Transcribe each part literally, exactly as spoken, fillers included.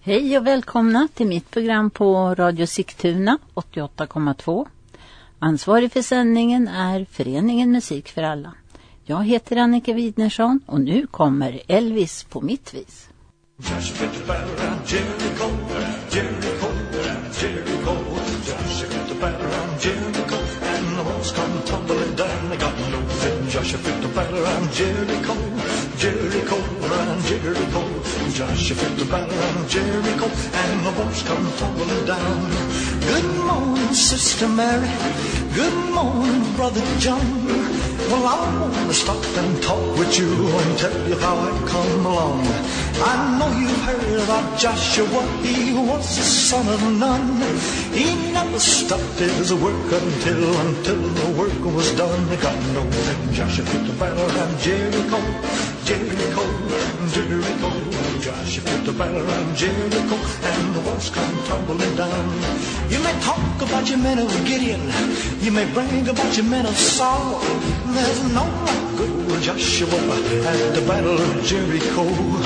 Hej och välkomna till mitt program på Radio Sigtuna åttioåtta komma två. Ansvarig för sändningen är Föreningen Musik för alla. Jag heter Annika Widnersson och nu kommer Elvis på mitt vis. Josh fit the battle around Jericho, Jericho, Jericho. Josh fit the battle around Jericho, and the walls come tumbling down. They got no fit. Josh fit the battle around Jericho, Jericho, around Jericho. Josh fit the battle around Jericho, and the walls come tumbling down. Good morning, Sister Mary. Good morning, Brother John. Well, I want to stop and talk with you and tell you how I come along. I know you've heard about Joshua. He was the son of Nun. He never stopped his work until until the work was done. They got no and Joshua fit the battle around Jericho, Jericho, Jericho. Joshua fit the battle around Jericho, and the walls come tumbling down. You may talk about your men of Gideon. You may brag about your men of Saul. There's no like good Joshua at the battle of Jericho.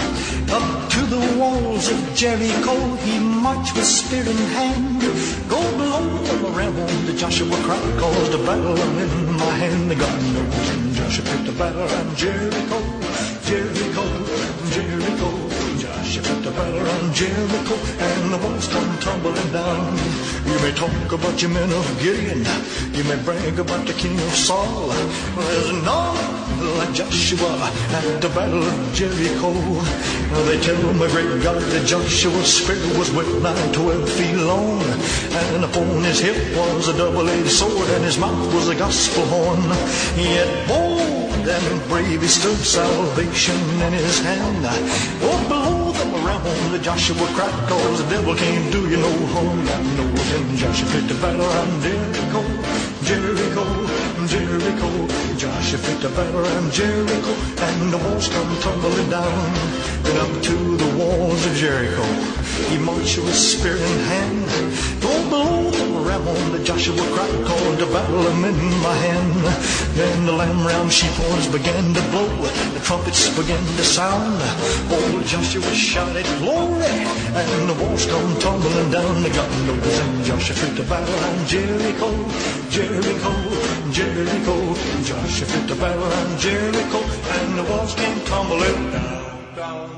Up to the walls of Jericho he marched with spear in hand. Go below them around the Joshua cried, cause the battle in my hand. They got no and Joshua picked the battle around Jericho, Jericho, Jericho. Joshua picked the battle around Jericho, and the walls come tumbling down. You may talk about your men of Gideon. You may brag about the king of Saul. There's none like Joshua at the battle of Jericho. They tell my great God that Joshua's spear was with nine twelve feet long, and upon his hip was a double-edged sword, and his mouth was a gospel horn. Yet bold and brave he stood, salvation in his hand. Oh, below them around the Joshua cried, cause the devil can't do you no harm. I know then Joshua fit the battle around Jericho, Jericho, Jericho. Joshua fit the battle around Jericho, and the walls come tumbling down. And up to the walls of Jericho he marched with spear in hand. Go below them around the Joshua cried, called the battle I'm in my hand. Then the lamb round sheep horns began to blow, the trumpets began to sound. Old Joshua shouted glory, and the walls come tumbling down. They got no and Joshua fit the battle around Jericho, Jericho, Jericho. Joshua fit the battle around Jericho, and the walls came tumbling down. Down,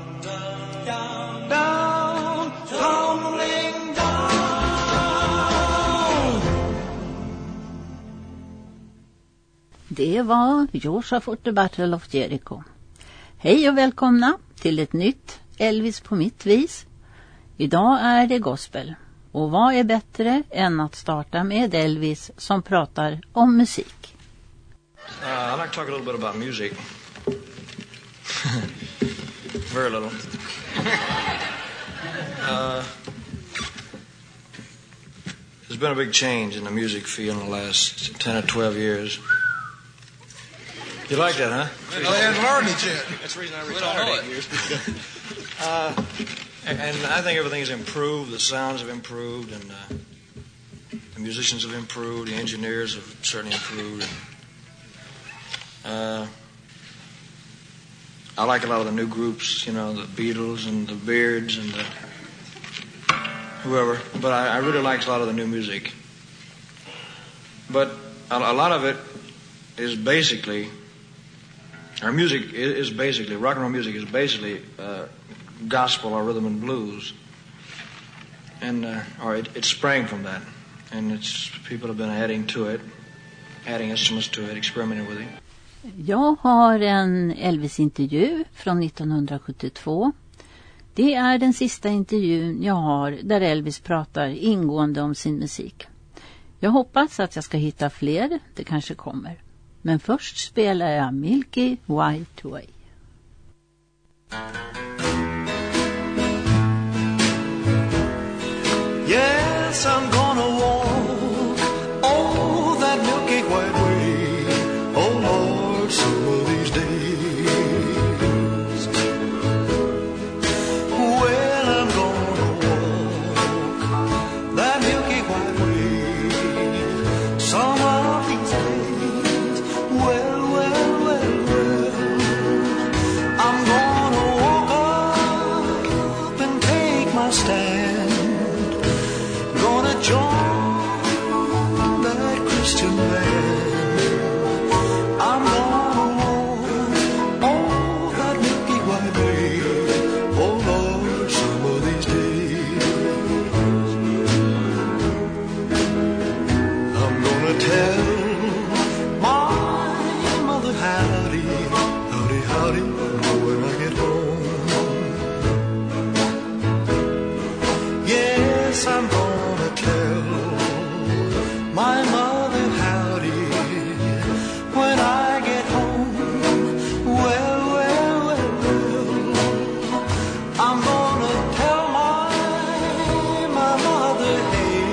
down, down, tumbling down. Det var Joshua fought the Battle of Jericho. Hej och välkomna till ett nytt Elvis på mitt vis. Idag är det gospel. Och vad är bättre än att starta med Elvis som pratar om musik? Uh, I'd like to talk a little bit about music. Very little. uh, there's been a big change in the music field in the last ten or twelve years. You like that, huh? Well, they haven't learned it yet. That's the reason I retired eight years ago. uh, and I think everything's improved. The sounds have improved, and uh, the musicians have improved. The engineers have certainly improved. Uh, I like a lot of the new groups, you know, the Beatles and the Beards and the whoever. But I, I really like a lot of the new music. But a, a lot of it is basically, our music is basically, rock and roll music is basically uh, gospel or rhythm and blues. And, uh, or it, it sprang from that. And it's, people have been adding to it, adding instruments to it, experimenting with it. Jag har en Elvis-intervju från nittonhundrasjuttiotvå. Det är den sista intervjun jag har där Elvis pratar ingående om sin musik. Jag hoppas att jag ska hitta fler, det kanske kommer. Men först spelar jag Milky White Way. Yes, I'm gonna walk oh that milky white way, oh Lord, some of these days. Well, I'm gonna walk that milky white way, some of these days. Well, well, well, well, I'm gonna walk up and take my I stand, gonna join that Christian band. I'm gonna walk on that milky white way, oh Lord, some of these days. I'm gonna tell my mother howdy, howdy, howdy, when I get home. Yes, I'm gonna tell my mother howdy when I get home. Well, well, well, well, I'm gonna tell my, my mother, hey,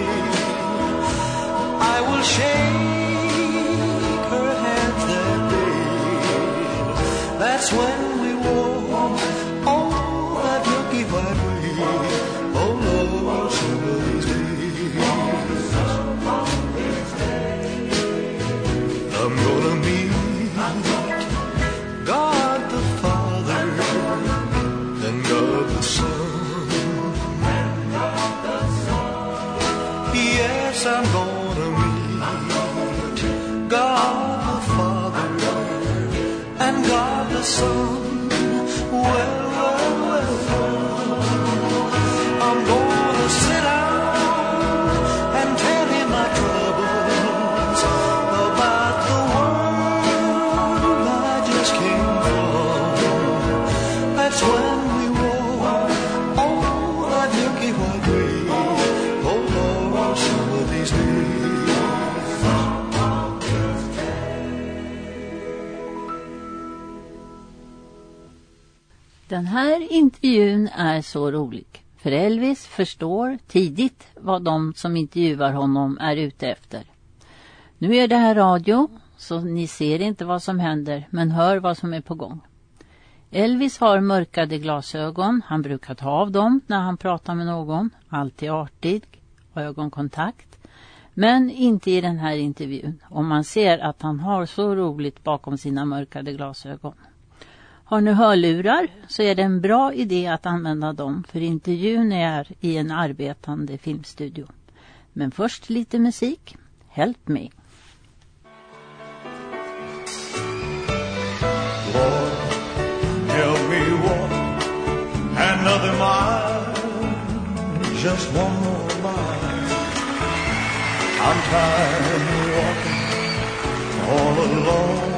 I will shake her hand that day. That's when we walk on that milky white way. Oh Lord, some of these days I'm gonna meet God the Father and God the Son. Yes, I'm gonna meet God the Father and God the Son. Well, well, well, well, I'm gonna sit down and tell him my troubles about the world I just came from. That's when we walk on that milky white way. Oh Lord, some of these days. Den här intervjun är så rolig. För Elvis förstår tidigt vad de som intervjuar honom är ute efter. Nu är det här radio, så ni ser inte vad som händer, men hör vad som är på gång. Elvis har mörkade glasögon. Han brukar ta av dem när han pratar med någon. Alltid artig, ögonkontakt. Men inte i den här intervjun. Och man ser att han har så roligt bakom sina mörkade glasögon. Har ni hörlurar så är det en bra idé att använda dem, för intervjun är i en arbetande filmstudio. Men först lite musik. Help me. Lord, help me walk another mile, just one more mile. I'm tired of walking all alone.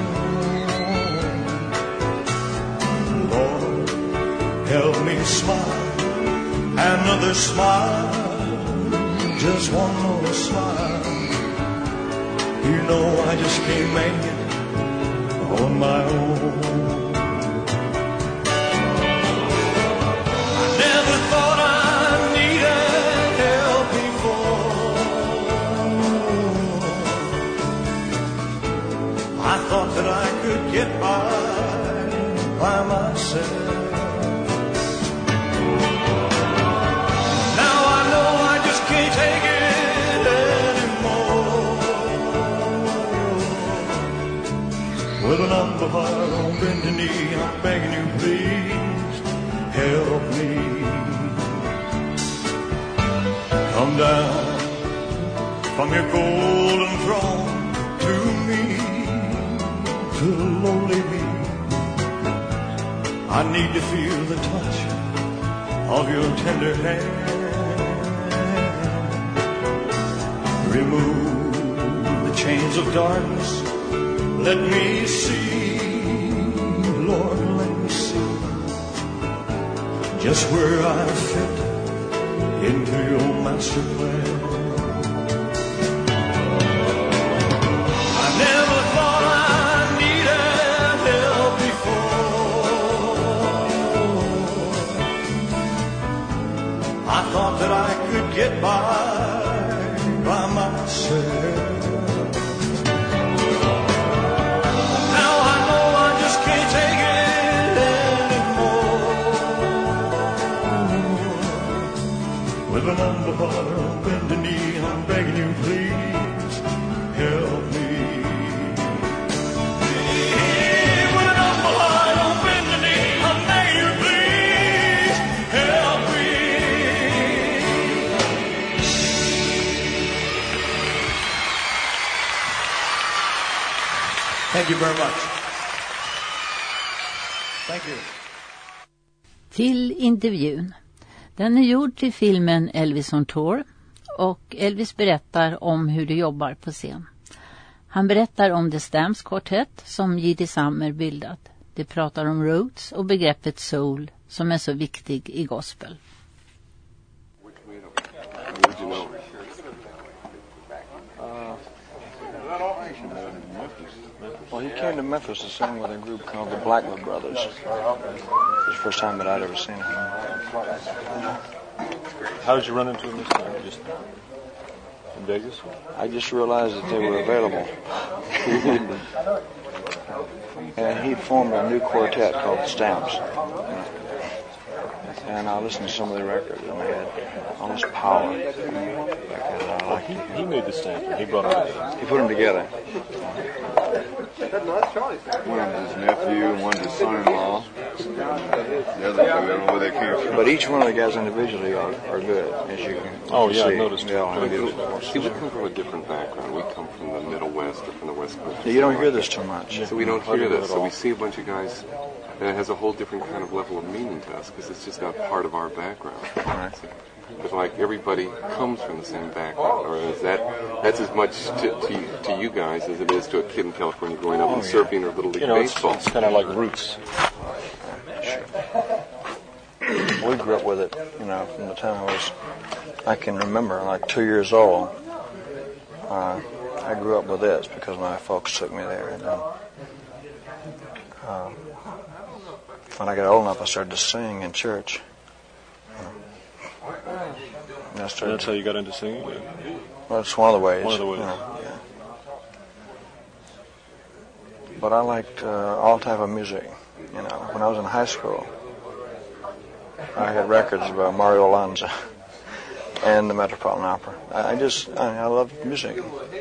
Lord, help me smile another smile, just one more smile. You know I just can't make it on my own. I never thought I needed help before. I thought that I could get by by myself. Now I know I just can't take it anymore. With an humble heart on bended knee, I'm begging you, please help me. Come down from your golden throne to me, to the lowly me. I need to feel the touch of your tender hand. Remove the chains of darkness. Let me see, Lord, let me see just where I fit into your master plan. I never thought I needed help before. I thought that I could get by by myself. With an humble heart on bended knee, I'm begging you, please help me. With an humble heart on bended knee, I'm begging you, please help me. Thank you very much. Thank you. Till intervjun. Den är gjord till filmen Elvis on Tour och Elvis berättar om hur du jobbar på scen. Han berättar om The Stamps Quartet som J.D. Summer bildat. De pratar om roots och begreppet soul som är så viktig i gospel. Well, he came to Memphis to sing with a group called the Blackwood Brothers. It was the first time that I'd ever seen him. How did you run into him this time? Just in Vegas? I just realized that they were available. And he'd formed a new quartet called the Stamps. And I listened to some of the records, and they had all this power. Well, he, he made the Stamps, he brought them together. He put them together. One of his nephew and one of his son-in-law. The other two, I don't know where they came from. But each one of the guys individually are, are good, as you can Oh, you yeah, see. I noticed. They all have good See, we come from a different background. We come from the Middle West or from the West Coast. You don't hear this too much. So we don't hear this. So we see a bunch of guys, and it has a whole different kind of level of meaning to us because it's just not part of our background. Right. But like everybody comes from the same background, or is that that's as much to, to, to you guys as it is to a kid in California growing up Oh, and yeah. surfing or little league You know, it's, baseball. it's kind of like roots. We grew up with it, you know, from the time I was, I can remember, like two years old. Uh, I grew up with this because my folks took me there. And then, uh, when I got old enough, I started to sing in church. And I And started that's how you got into singing? Yeah. Well, it's one of the ways. One of the ways. You know, yeah. But I liked uh, all type of music. You know, when I was in high school, I had records by Mario Lanza and the Metropolitan Opera. I, I just, I, I love music.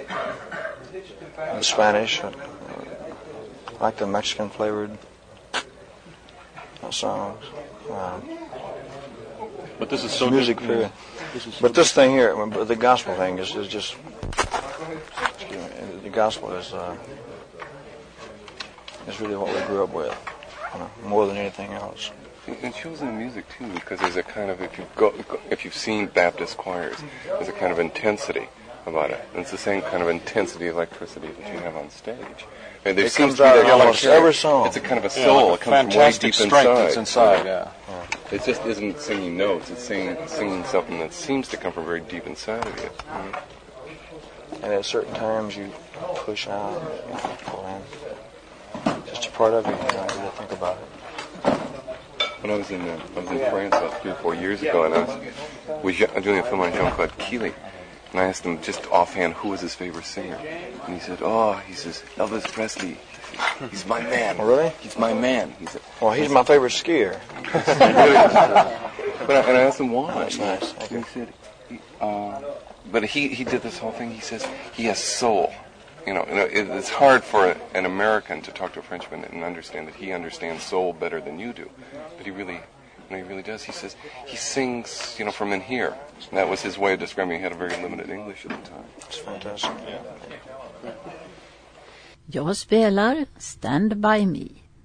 The Spanish, I, I like the Mexican flavored songs. Um, But this is so music good. for Yeah. you. This is so But this thing here, the gospel thing is, is just, excuse me, the gospel is uh, is really what we grew up with, you know, more than anything else. It shows in the music too, because there's a kind of if you go if you've seen Baptist choirs, there's a kind of intensity about it. And it's the same kind of intensity, electricity that you have on stage. And there It seems comes to be out that in almost electric- every song. It's a kind of a Yeah, soul. like It comes from way fantastic deep strength inside. that's inside, yeah. It just isn't singing notes. It's singing singing something that seems to come from very deep inside of you. And at certain times you push out, you know, pull in. Just a part of you, you don't really think about it. When I was in uh, I was in France about three or four years ago, and I was, was Jean- doing a film on Jean-Claude Keely, and I asked him just offhand who was his favorite singer, and he said, "Oh, he says Elvis Presley. He's my man. Oh, really? He's my man." He said, Well, he's my favorite skier. but I, and I asked him why. That's nice. Thank And he said, he, uh, but he he did this whole thing. He says he has soul. You know, it, it's hard for an American to talk to a Frenchman and understand that he understands soul better than you do. But he really, you know, he really does. He says he sings, you know, from in here. And that was his way of describing. He had a very limited English at the time. It's fantastic. Yeah. Jag spelar Stand By Me.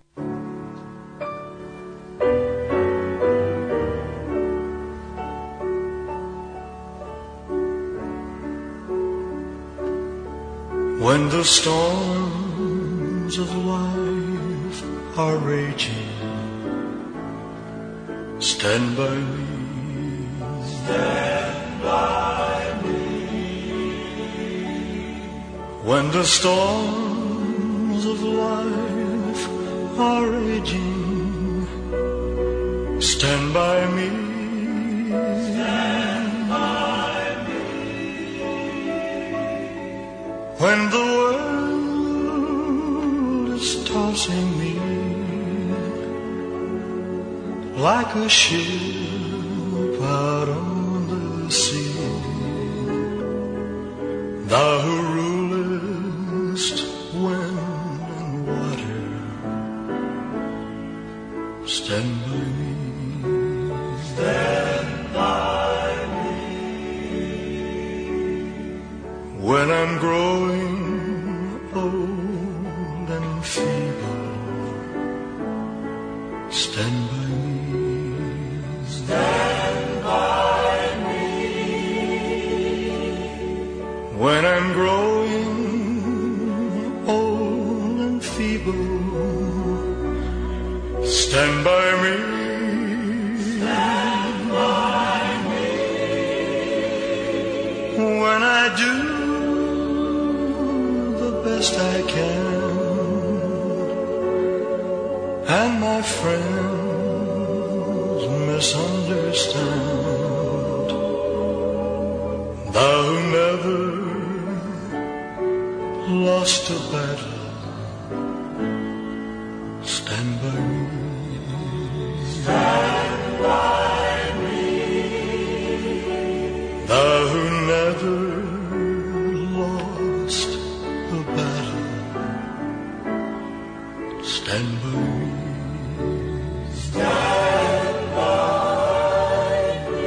When the storms of life are raging, stand by me. Stand by me. When the storms of life are raging, stand by me. Stand by me. When the world is tossing me like a ship out on the sea, thou who rulest wind and water, stand by me. Stand by me. When I'm growing old and do the best I can, and my friends misunderstand. Thou who never lost a battle, stand by me. Stand by me. Thou who never lost a battle, stand by me. Stand by me.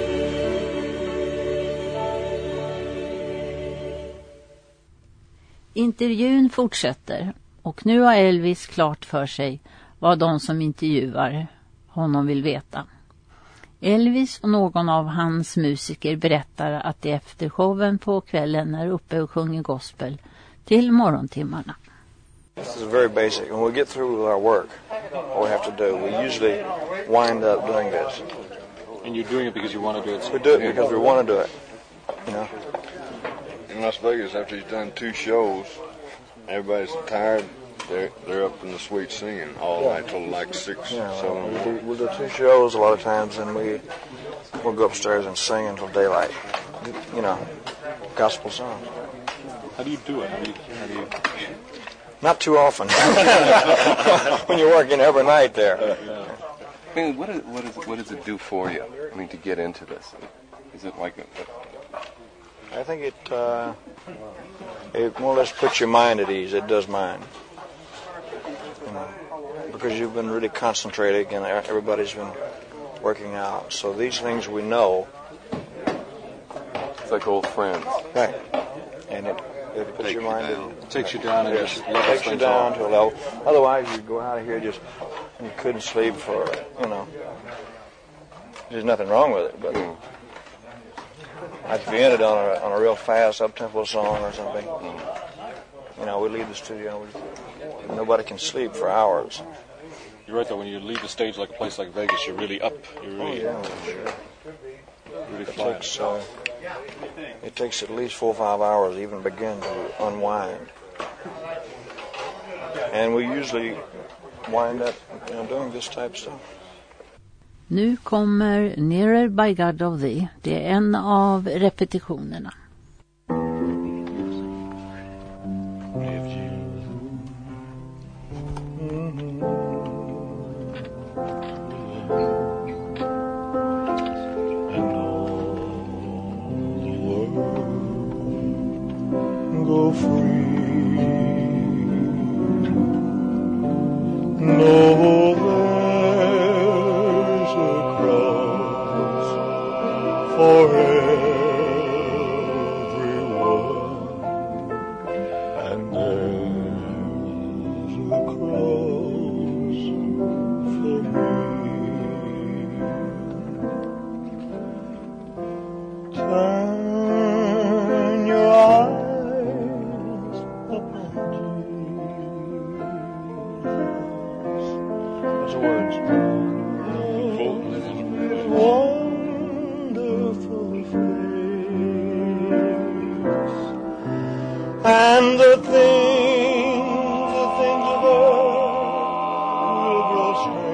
Intervjun fortsätter och nu har Elvis klart för sig vad de som intervjuar honom vill veta. Elvis och någon av hans musiker berättar att de efter showen på kvällen är uppe och sjunger gospel till morgontimmarna. This is very basic. When we get through with our work, what we have to do, we usually wind up doing this. And you're doing it because you want to do it. We do it because we want to do it. You know. In Las Vegas, after he's done two shows, everybody's tired. They're they're up in the suite singing all night till like six, Yeah, seven. we'll do, we'll do two shows a lot of times, and we we'll go upstairs and sing until daylight. You know, gospel songs. How do you do it? How do you, how do you... Not too often. When you're working every night there. I mean, what, is, what, is, what does it do for you? I mean, to get into this? Is it like a... I think it uh, it more or less puts your mind at ease. It does mine. You know, because you've been really concentrating and everybody's been working out. So these things we know. It's like old friends. Right. And it, it puts your mind at ease. It takes you down and Yes, just it levels takes you things down off. to a level. Otherwise, you'd go out of here just you couldn't sleep for, you know. There's nothing wrong with it, but Mm. like if you ended on a on a real fast up-tempo song or something, you know, we leave the studio, we, nobody can sleep for hours. You're right, though. When you leave the stage like a place like Vegas, you're really up. You're really, Yeah, sure. really It flying. takes uh, it takes at least four or five hours to even begin to unwind, and we usually wind up, you know, doing this type of stuff. Nu kommer Nearer by God of Thee. Det är en av repetitionerna. Go free. No, there's a cross for everyone, and there's a cross for me. Turn your eyes upon Jesus. Those are words. Wonderful face, and the things, the things of earth will grow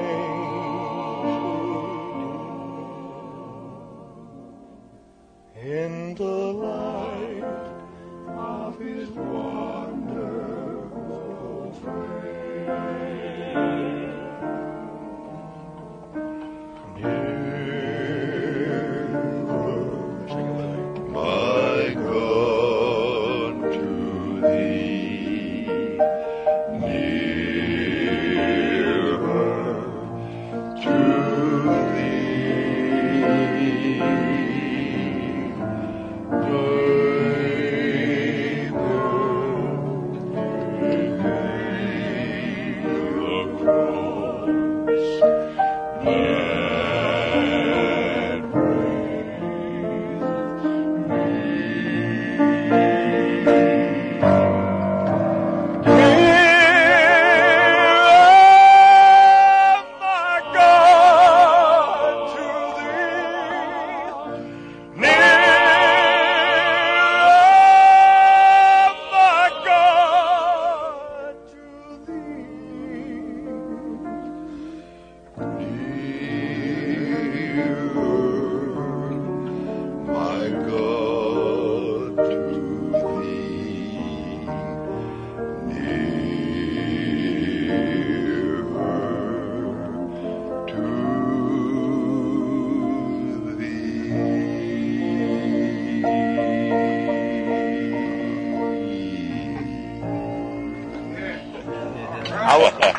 strange in the light of His wonderful face. Near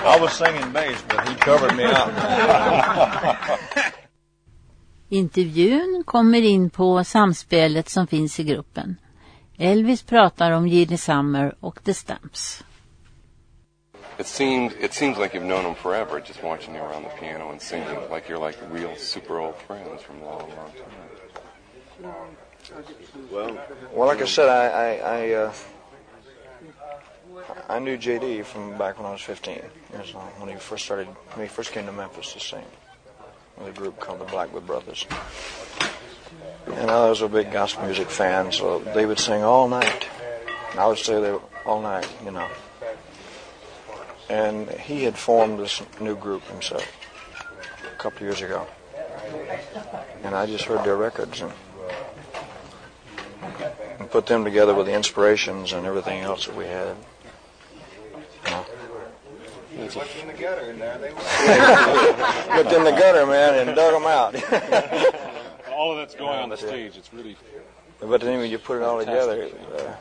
I was singing bass, but he covered me up. Intervjun kommer in på samspelet som finns i gruppen. Elvis pratar om Gene Summer och The Stamps. It seemed it seems like you've known him forever, just watching you around the piano and singing, like you're like real super old friends from a long, long time. Well, well, like I said, I I I, uh, I knew J D from back when I was fifteen years old, when he first started, when he first came to Memphis to sing with a group called the Blackwood Brothers. And I was a big gospel music fan, so they would sing all night. And I would stay there all night, you know. And he had formed this new group himself a couple of years ago. And I just heard their records and, and put them together with the inspirations and everything else that we had. You know. Looked in the gutter in there. They looked in the gutter, man, and dug them out. All of that's going on the stage. It's really. But then when you put it all together, uh,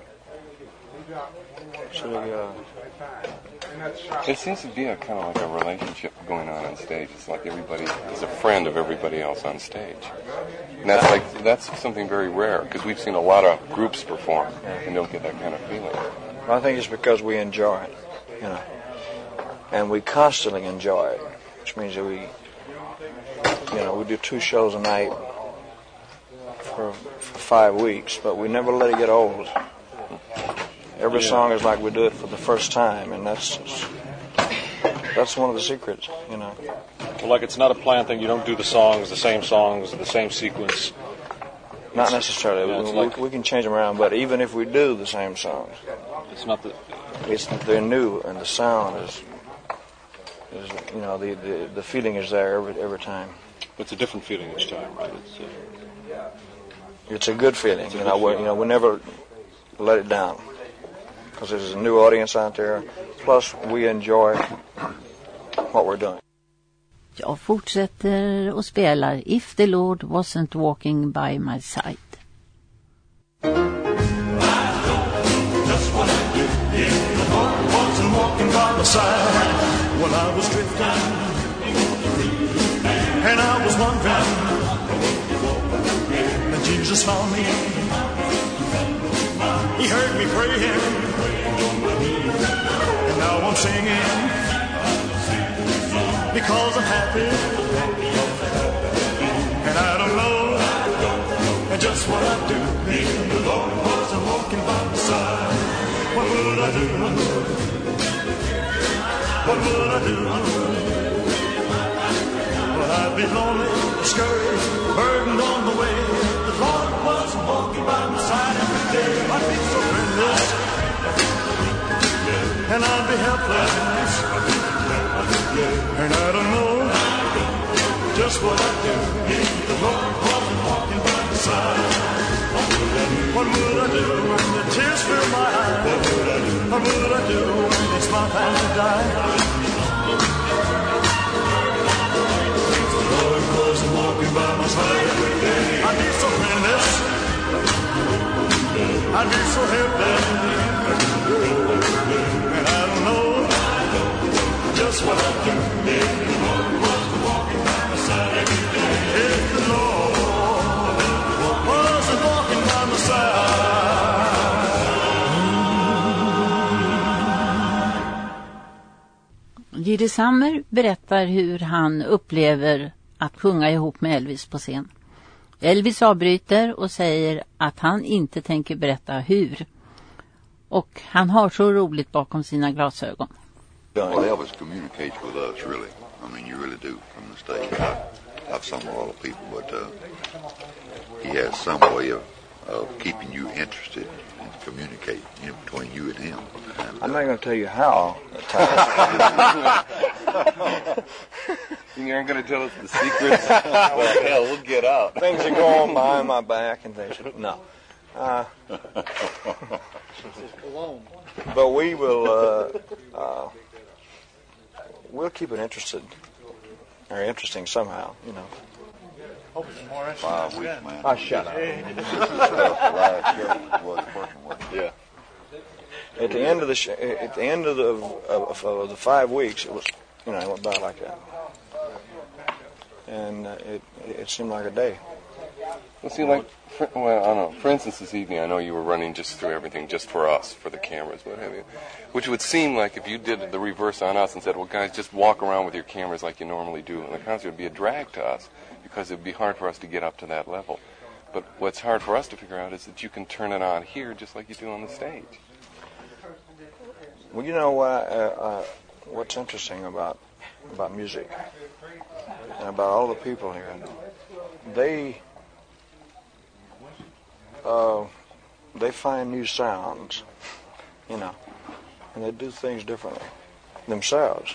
so, uh, it seems to be a kind of like a relationship going on on stage. It's like everybody is a friend of everybody else on stage, and that's like that's something very rare because we've seen a lot of groups perform and don't get that kind of feeling. I think it's because we enjoy it, you know, and we constantly enjoy it, which means that we, you know, we do two shows a night for, for five weeks, but we never let it get old. Every yeah. song is like we do it for the first time, and that's that's one of the secrets, you know. Well, like it's not a planned thing. You don't do the songs, the same songs, the same sequence. Not it's, necessarily. Yeah, we, like, we can change them around, but even if we do the same songs, it's not the. It's they're new, and the sound is is you know the the, the feeling is there every every time. It's a different feeling each time, right? It's uh, it's a good feeling, a you good know. feeling. We, you know, we never let it down. Because there's a new audience out there. Plus, we enjoy what we're doing. Jag fortsätter och spelar If the Lord Wasn't Walking by My Side. Just what I do if the Lord wasn't walking by my side. When I was drifting and I was wondering, and Jesus found me. He heard me praying. And now I'm singing because I'm happy. And I don't know just what I'd do if the Lord wasn't walking by my side. What would I do? What would I do? Well, I'd be lonely, discouraged, burdened on the way. If the Lord wasn't walking by my side every day, I'd be so friendless. And I'd be helpless, and I don't know just what I'd do if the Lord wasn't walking by my side. What would I do when the tears fill my eyes? What would I do when it's my time to die? If the Lord wasn't walking by my side every day, I'd be so friendless, I'd be so helpless. And I don't know just what I'd do if the Lord wasn't walking by my side every day. If the Lord wasn't walking by my side. Gene Summer berättar hur han upplever att sjunga ihop med Elvis på scen. Elvis avbryter och säger att han inte tänker berätta hur. Och han har så roligt bakom sina glasögon. Well, Elvis communicates with us, really. I mean, you really do from the stage. I, I've sung with a lot of people, but uh, he has some way of, of keeping you interested and communicate in between you and him. And, I'm not going to tell you how. You aren't going to tell us the secrets? Well, hell, we'll get out. Things that go on behind my back and things. No. Uh, but we will uh, uh, we'll keep it interested or interesting somehow, you know. Five weeks, man. Oh, shut up. This is the last show was working with. Yeah. at the end of the sh- at the end of the of, of the five weeks, it was, you know, it went by like that, and uh, it it seemed like a day. Well, see, like, for, well, I don't know. For instance, this evening, I know you were running just through everything just for us, for the cameras, what have you. Which would seem like if you did the reverse on us and said, well, guys, just walk around with your cameras like you normally do, and the concert would be a drag to us because it would be hard for us to get up to that level. But what's hard for us to figure out is that you can turn it on here just like you do on the stage. Well, you know, uh, uh, what's interesting about about music and about all the people here, they uh, they find new sounds, you know, and they do things differently themselves.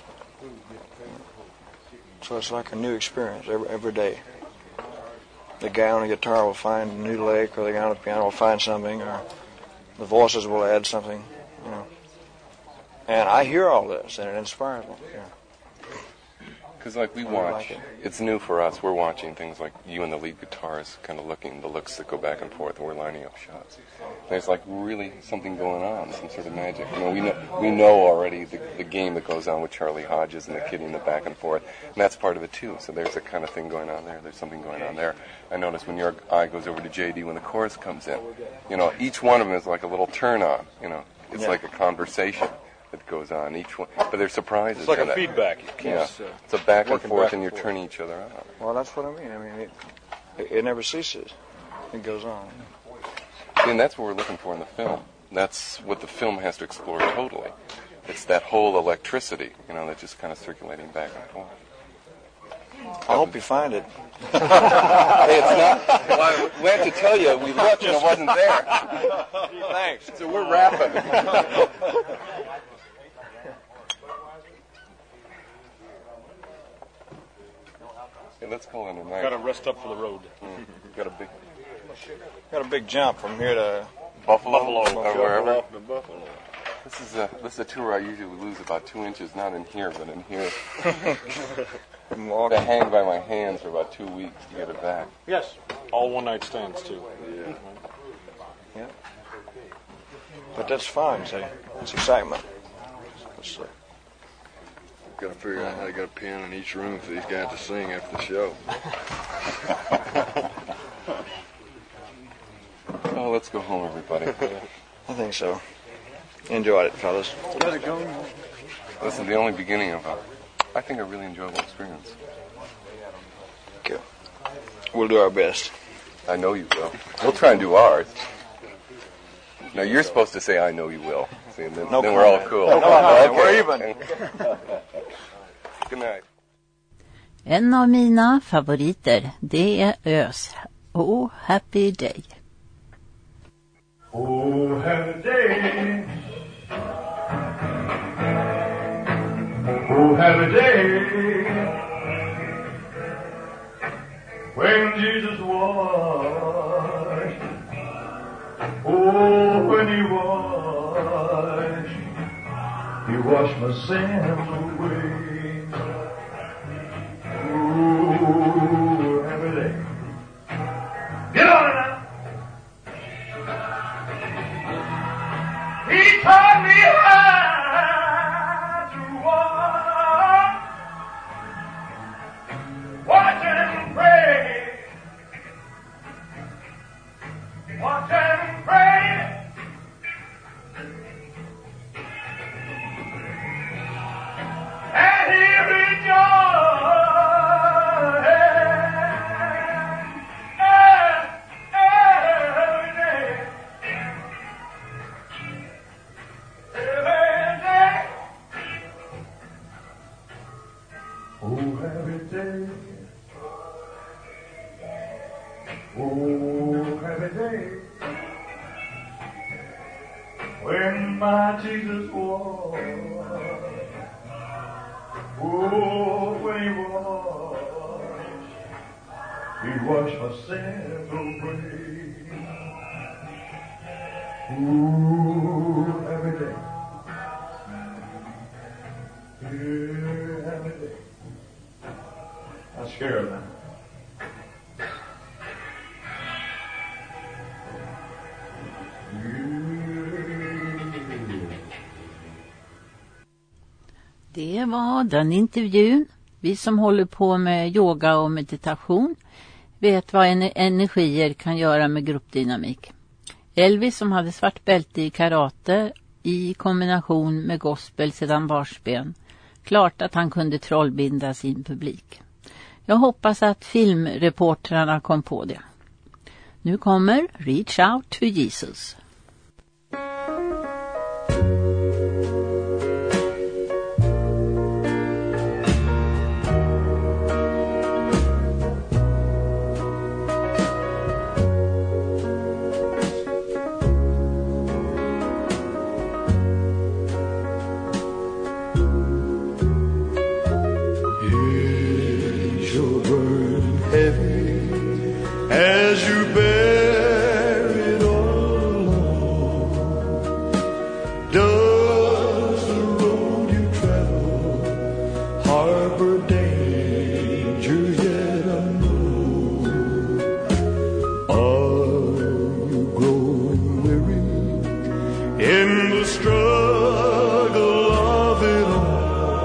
So it's like a new experience every every day. The guy on the guitar will find a new lick, or the guy on the piano will find something, or the voices will add something, you know. And I hear all this, and it inspires me. Yeah. Because, like, we watch, it. it's new for us. We're watching things like you and the lead guitarist kind of looking, the looks that go back and forth, and we're lining up shots. There's, like, really something going on, some sort of magic. You know, we know, we know already the, the game that goes on with Charlie Hodges and the kidding the back and forth, and that's part of it, too. So there's a kind of thing going on there. There's something going on there. I notice when your eye goes over to J D when the chorus comes in, you know, each one of them is like a little turn-on, you know. It's yeah. like a conversation that goes on each one, but there's surprises. It's like in a it. feedback. Yeah, uh, it's a back and forth, back and and you're forth. turning each other on. Well, that's what I mean. I mean, it, it, it never ceases. It goes on. And that's what we're looking for in the film. That's what the film has to explore totally. It's that whole electricity, you know, that's just kind of circulating back and forth. I hope you find it. Hey, it's not. Well, we have to tell you, we looked and it wasn't there. Thanks. So we're wrapping. Hey, let's call it a night. Got to rest up for the road. Mm. Got a big Got a big jump from here to Buffalo, Buffalo, or wherever. Buffalo, Buffalo. This is a this is a tour I usually lose about two inches, not in here, but in here. I hang by my hands for about two weeks to get it back. Yes. All one night stands too. Yeah. Yeah. But that's fun, see. It's excitement. It's, uh, Got to figure out how to get a piano in each room for these guys to sing after the show. Oh, let's go home, everybody. I think so. Enjoyed it, fellas. Let it go. This is the only beginning of a, I think, a really enjoyable experience. Okay. We'll do our best. I know you will. We'll try and do ours. Now, you're supposed to say, I know you will. See, and then, no then we're all cool. No, no, okay. We're even. Good night. En av mina favoriter, det är Ös. Oh, happy day. Oh, happy day. Oh, happy day. When Jesus washed. Oh, when he washed. He washed my sins away. Oh, happy day. Get on it now. He taught me how to walk, watch and pray, watch and pray. And he rejoiced every day. Oh, happy day. Oh, happy day. When my Jesus was. Oh, when he was. He washed my sins away. Oh, happy day. Yeah, happy day. I'm scared now. Yeah. Det var den intervjun. Vi som håller på med yoga och meditation vet vad en- energier kan göra med gruppdynamik. Elvis, som hade svart bälte i karate i kombination med gospel sedan barnsben. Klart att han kunde trollbinda sin publik. Jag hoppas att filmreportrarna kom på det. Nu kommer Reach Out to Jesus. Is your burden heavy as you bear it all alone? Does the road you travel harbor danger yet unknown? Are you growing weary in the struggle of it all?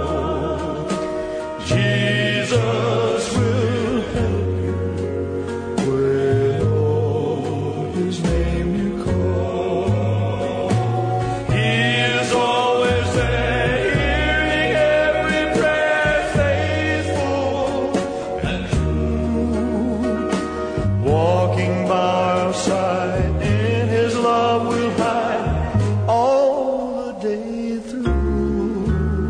Jesus will help you when on His name you call. He is always there, hearing every prayer, faithful and true. Walking by our side, in His love we'll hide all the day through.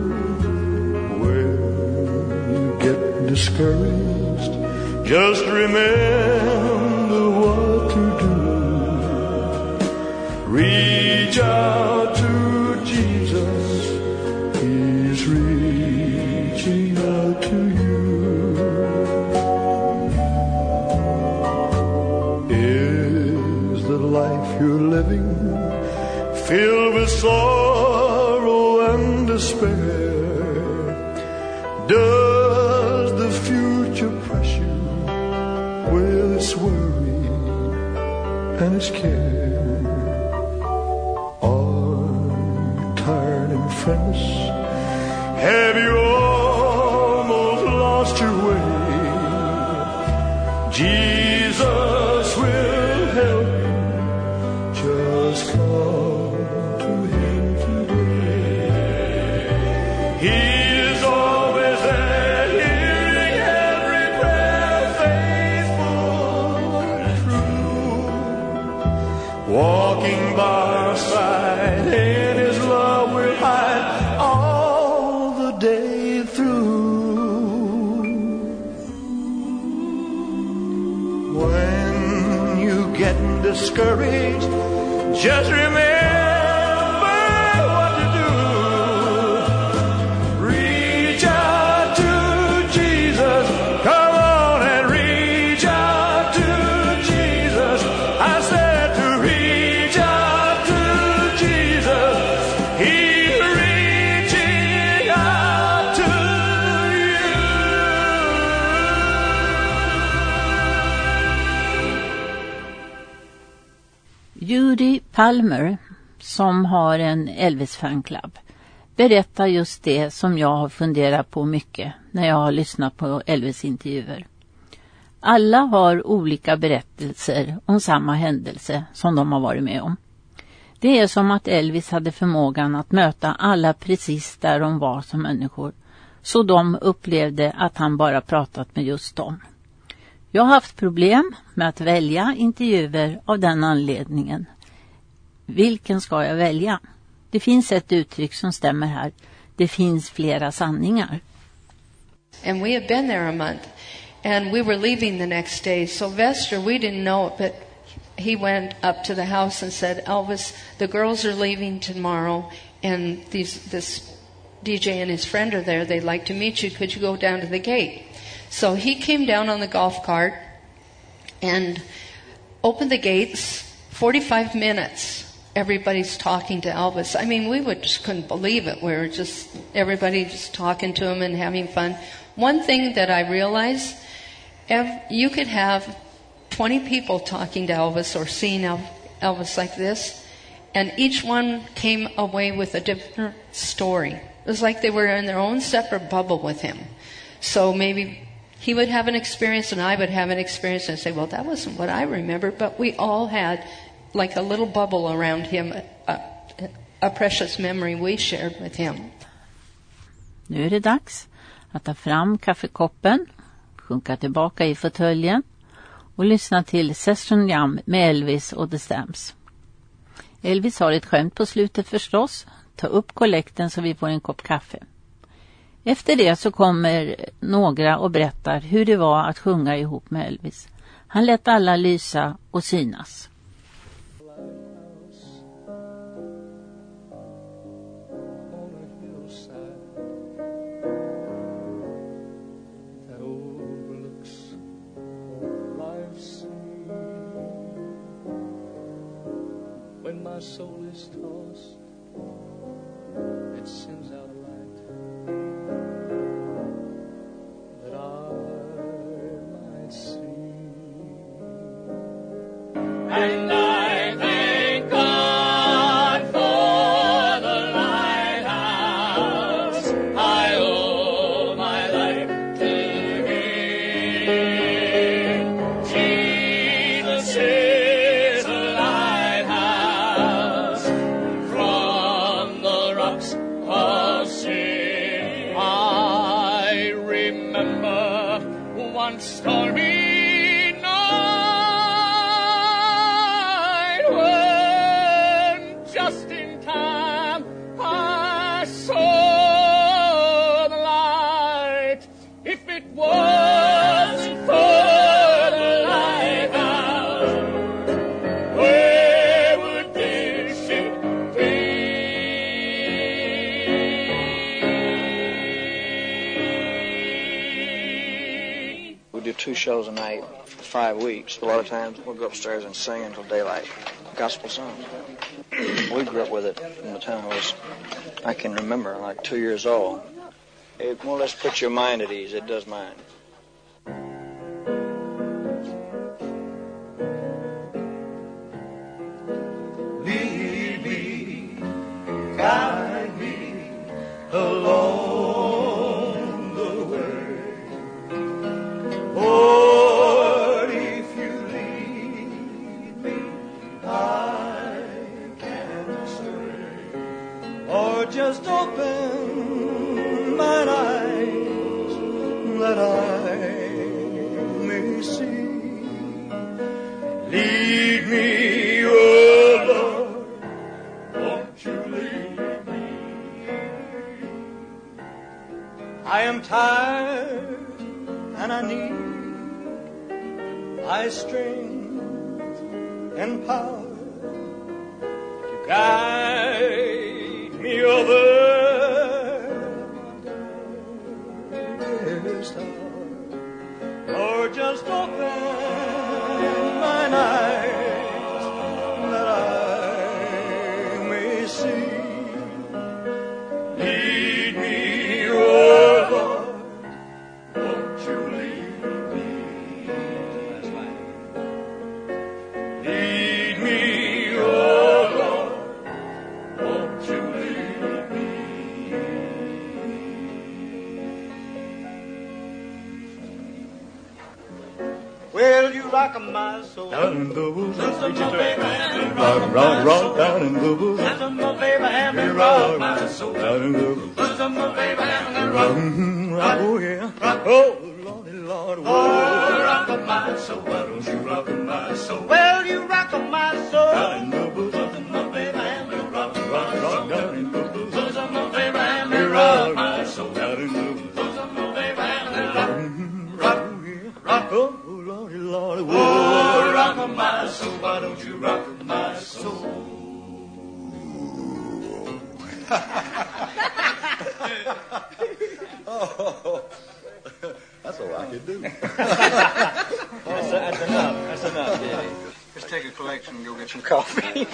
When you get discouraged, just remember what to do. Reach out to Jesus, He's reaching out to you. Is the life you're living filled with sorrow and despair? Does the future press you with its worry and its care? Are you tired and friendless? Have you almost lost your way? Jesus will help you. Just come to Him today. He is always there, hearing every prayer, faithful and true. Walking by our side, in His love we'll hide all the day through. When you get discouraged, just remember what to do. Reach out to Jesus. Come on and reach out to Jesus. I said to reach out to Jesus. He's reaching out to you. Judy Palmer, som har en Elvis-fanclub, berättar just det som jag har funderat på mycket när jag har lyssnat på Elvis-intervjuer. Alla har olika berättelser om samma händelse som de har varit med om. Det är som att Elvis hade förmågan att möta alla precis där de var som människor, så de upplevde att han bara pratat med just dem. Jag har haft problem med att välja intervjuer av den anledningen. Vilken ska jag välja? Det finns ett uttryck som stämmer här. Det finns flera sanningar. And we had been there a month. And we were leaving the next day. Sylvester, we didn't know it, but he went up to the house and said, Elvis, the girls are leaving tomorrow. And these, this D J and his friend are there. They'd like to meet you. Could you go down to the gate? So he came down on the golf cart and opened the gates. forty-five minutes. Everybody's talking to Elvis. I mean, we would just couldn't believe it. We were just, everybody just talking to him and having fun. One thing that I realized, you could have twenty people talking to Elvis or seeing Elvis like this, and each one came away with a different story. It was like they were in their own separate bubble with him. So maybe he would have an experience and I would have an experience and say, well, that wasn't what I remember, but we all had like a little bubble around him, a, a precious memory we shared with him. Nu är det dags att ta fram kaffekoppen, sjunka tillbaka i fåtöljen och lyssna till Session Jam med Elvis och The Stamps. Elvis har ett skämt på slutet förstås. Ta upp kollekten så vi får en kopp kaffe. Efter det så kommer några och berättar hur det var att sjunga ihop med Elvis. Han lät alla lysa och synas. When my soul is tossed, it sends out a light that I might see. And I thank God for the lighthouse. I owe my life to Him. Jesus is the lighthouse from the rocks of sin. I remember one stormy night when just in time I saw the light. If it wasn't for the lighthouse, where would this ship be? We do two shows a night for five weeks. A lot of times we'll go upstairs and sing until daylight. Gospel songs. We grew up with it from the time I was, I can remember, like two years old. It more or less puts your mind at ease. It does mine. Lead me, guide me along the way. Lord, if you lead me, I can't stray. Or just open mine eyes that I may see. Lead me, oh Lord, won't you lead me? I am tired and I need thy strength and power to guide me over my darkest hour. Or just open mine eyes that I may see. Lead me, oh Lord, won't you lead me? Lead me, oh Lord, won't you lead me? Well, you rock my soul down in the woods, rock, rock, rock down in the woods. You rock my soul down in the woods. Rock, oh yeah, oh Lordy, Lord, oh rock my soul, why don't you rock my soul? Well, you rock my soul down in the woods. Rock, rock, rock down in the woods. You rock my soul down in the woods. Rock, oh yeah, rock, oh Lordy, Lord, oh rock my soul, why don't you rock my soul? Oh, that's all I could do. That's, that's enough. That's enough, Daddy. Just take a collection and go get some coffee.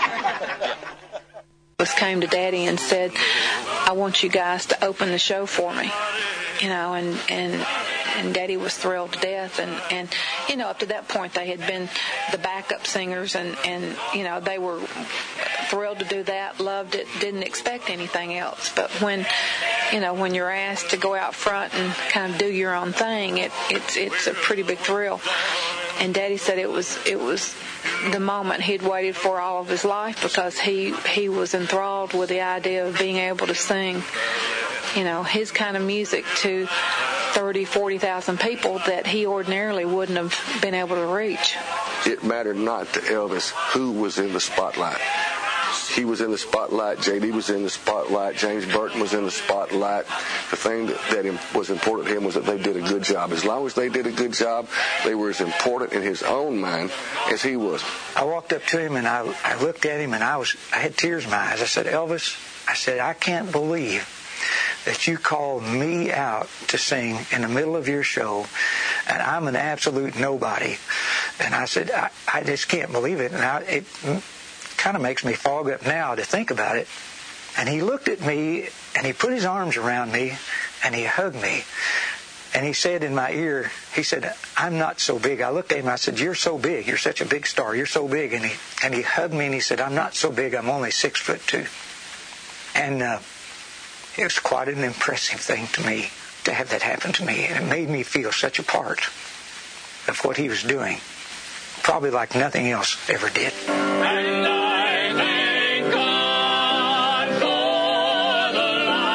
Came to Daddy and said, I want you guys to open the show for me, you know, and, and and Daddy was thrilled to death. And, and you know, up to that point, they had been the backup singers, and, and you know, they were thrilled to do that, loved it, didn't expect anything else. But when, you know, when you're asked to go out front and kind of do your own thing, it, it's it's a pretty big thrill. And Daddy said it was it was the moment he'd waited for all of his life, because he he was enthralled with the idea of being able to sing, you know, his kind of music to thirty, forty thousand people that he ordinarily wouldn't have been able to reach. It mattered not to Elvis who was in the spotlight. He was in the spotlight, J D was in the spotlight, James Burton was in the spotlight. The thing that, that was important to him was that they did a good job. As long as they did a good job, they were as important in his own mind as he was. I walked up to him and I, I looked at him and I was I had tears in my eyes. I said, Elvis, I said, I can't believe that you called me out to sing in the middle of your show, and I'm an absolute nobody. And I said, I, I just can't believe it. And I, it kind of makes me fog up now to think about it. And he looked at me and he put his arms around me and he hugged me. And he said in my ear, he said, I'm not so big. I looked at him, I said, you're so big. You're such a big star. You're so big. And he and he hugged me and he said, I'm not so big. I'm only six foot two. And uh, it was quite an impressive thing to me to have that happen to me. And it made me feel such a part of what he was doing. Probably like nothing else ever did. And I thank God for the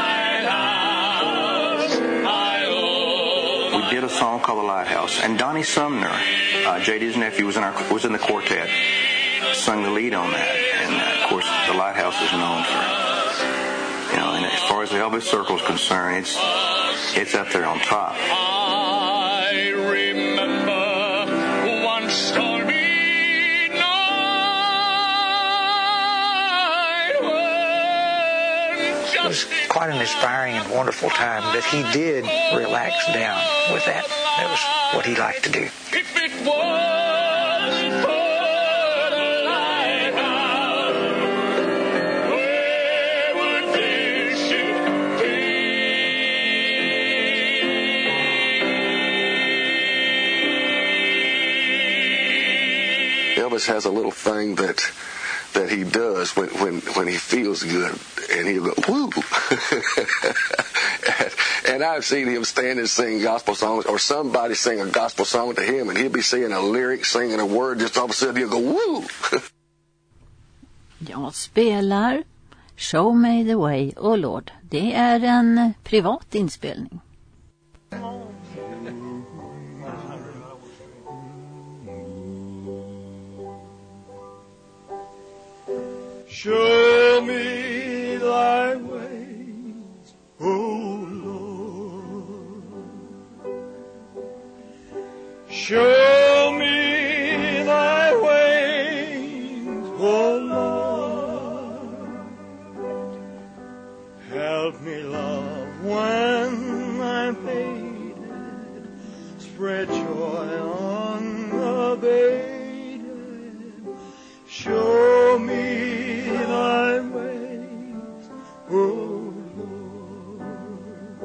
lighthouse. I owe. We did a song called The Lighthouse, and Donnie Sumner, uh, J D's nephew, was in our was in the quartet, sung the lead on that. And uh, of course, The Lighthouse is known for, you know, and as far as the Elvis Circle is concerned, it's it's up there on top. I remember one stormy night when It was quite an inspiring and wonderful time, but he did relax down with that. That was what he liked to do. if it was for the lighthouse, where would this ship be? Elvis has a little thing that that he does when when, when he feels good, and he'll go, woo! and, and I've seen him stand and sing gospel songs, or somebody sing a gospel song to him, and he'll be singing a lyric, singing a word, just all of a sudden he'll go, woo! Jag spelar Show Me the Way, oh Lord. Det är en privat inspelning. Show me thy ways, O Lord. Show me thy ways, O Lord. Help me love when I'm hated. Spread joy unabated. Show me thy ways, O Lord.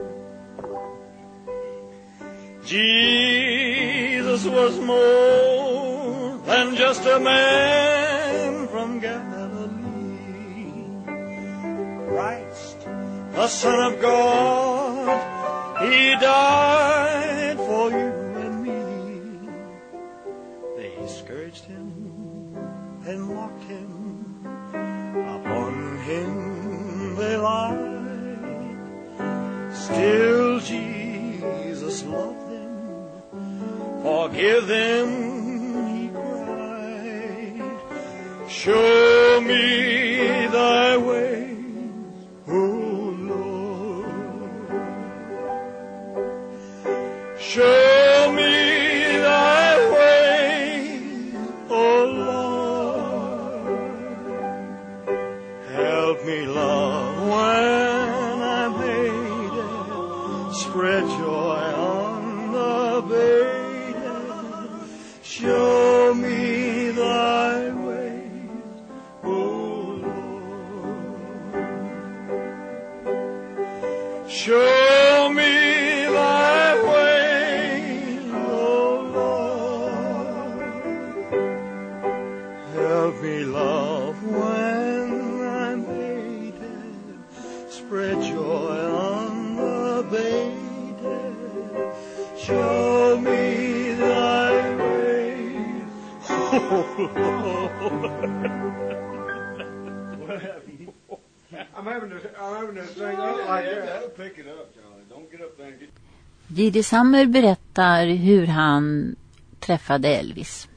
Jesus was more than just a man from Galilee. Christ, the Son of God, he died for you and me. They scourged him and mocked him. Upon him they lied. Still Jesus loved them. Forgive them, he cried. Show me thy ways, O Lord. Show me thy ways, O Lord. Help me love when I'm hated. Spread joy unabated. Show me thy ways, O Lord. me love when I'm mated. Spread joy on the baited. Show me thy way. I'm having to, I'm having to sing up like that. That'll pick it up, Charlie. Don't get up there and get... J D Summer berättar hur han träffade Elvis.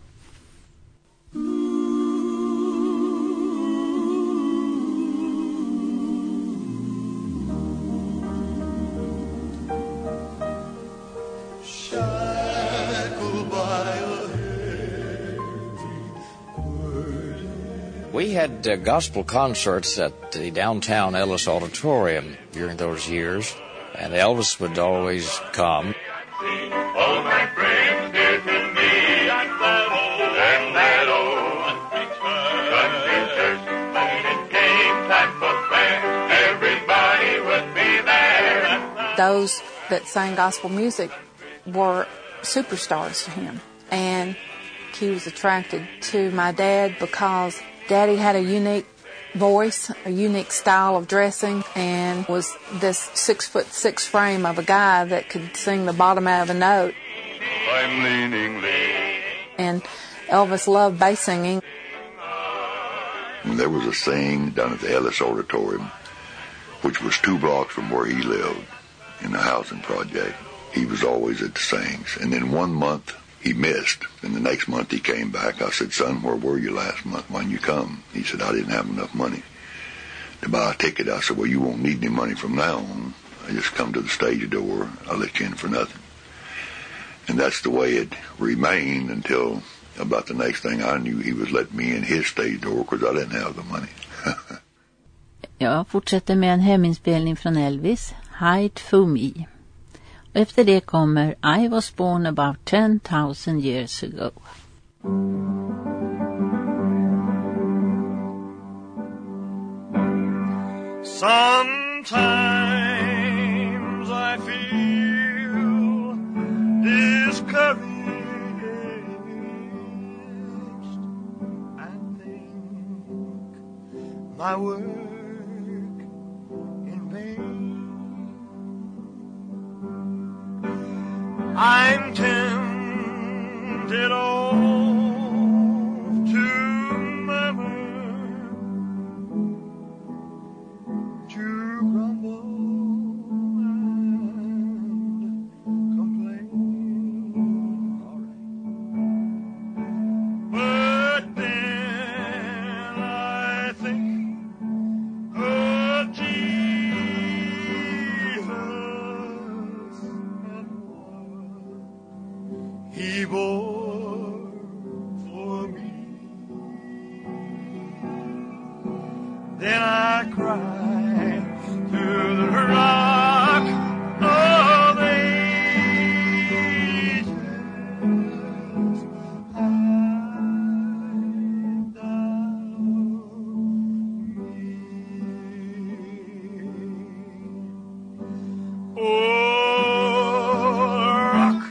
We had uh, gospel concerts at the downtown Ellis Auditorium during those years, and Elvis would always come. All my friends dear to me, and that old, and that old country church. When it came time for prayer, everybody would be there. Those that sang gospel music were superstars to him, and he was attracted to my dad because Daddy had a unique voice, a unique style of dressing, and was this six foot six frame of a guy that could sing the bottom out of a note. I'm leaning late. And Elvis loved bass singing. There was a sing down at the Ellis Auditorium, which was two blocks from where he lived in the housing project. He was always at the sings. And then one month he missed, and the next month he came back. I said, son, where were you last month when you come? He said, I didn't have enough money to buy a ticket. I said, well, you won't need any money from now on. I just come to the stage door. I'll let you in for nothing. And that's the way it remained until about the next thing I knew, he was letting me in his stage door because I didn't have the money. Jag fortsätter med en heminspelning från Elvis, Hide for Me. Och efter det kommer I was born about ten thousand years ago. Sometimes I feel discouraged and think my work in vain. I'm tempted all to murmur, to grumble and complain. But then I think of Jesus and what He bore for me. Then I cry to the rock of ages, hide thou me. Oh, rock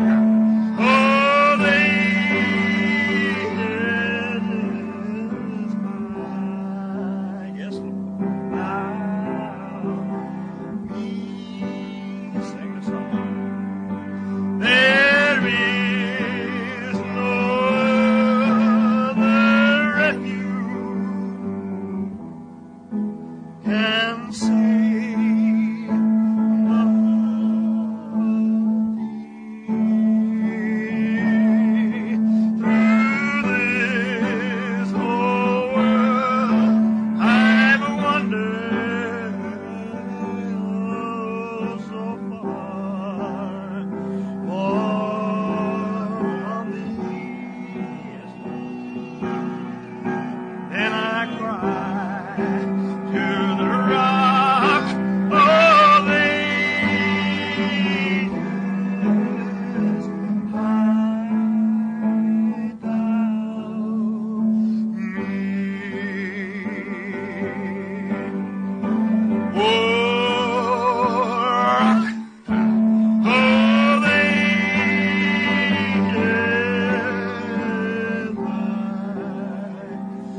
of ages, hide, yes, thou me. Sing the song. There is no other refuge can save but thee. Through this whole world I've wandered so far from thee. Then I cry to the rock of ages, hide thou me. Oh, rock of ages, hide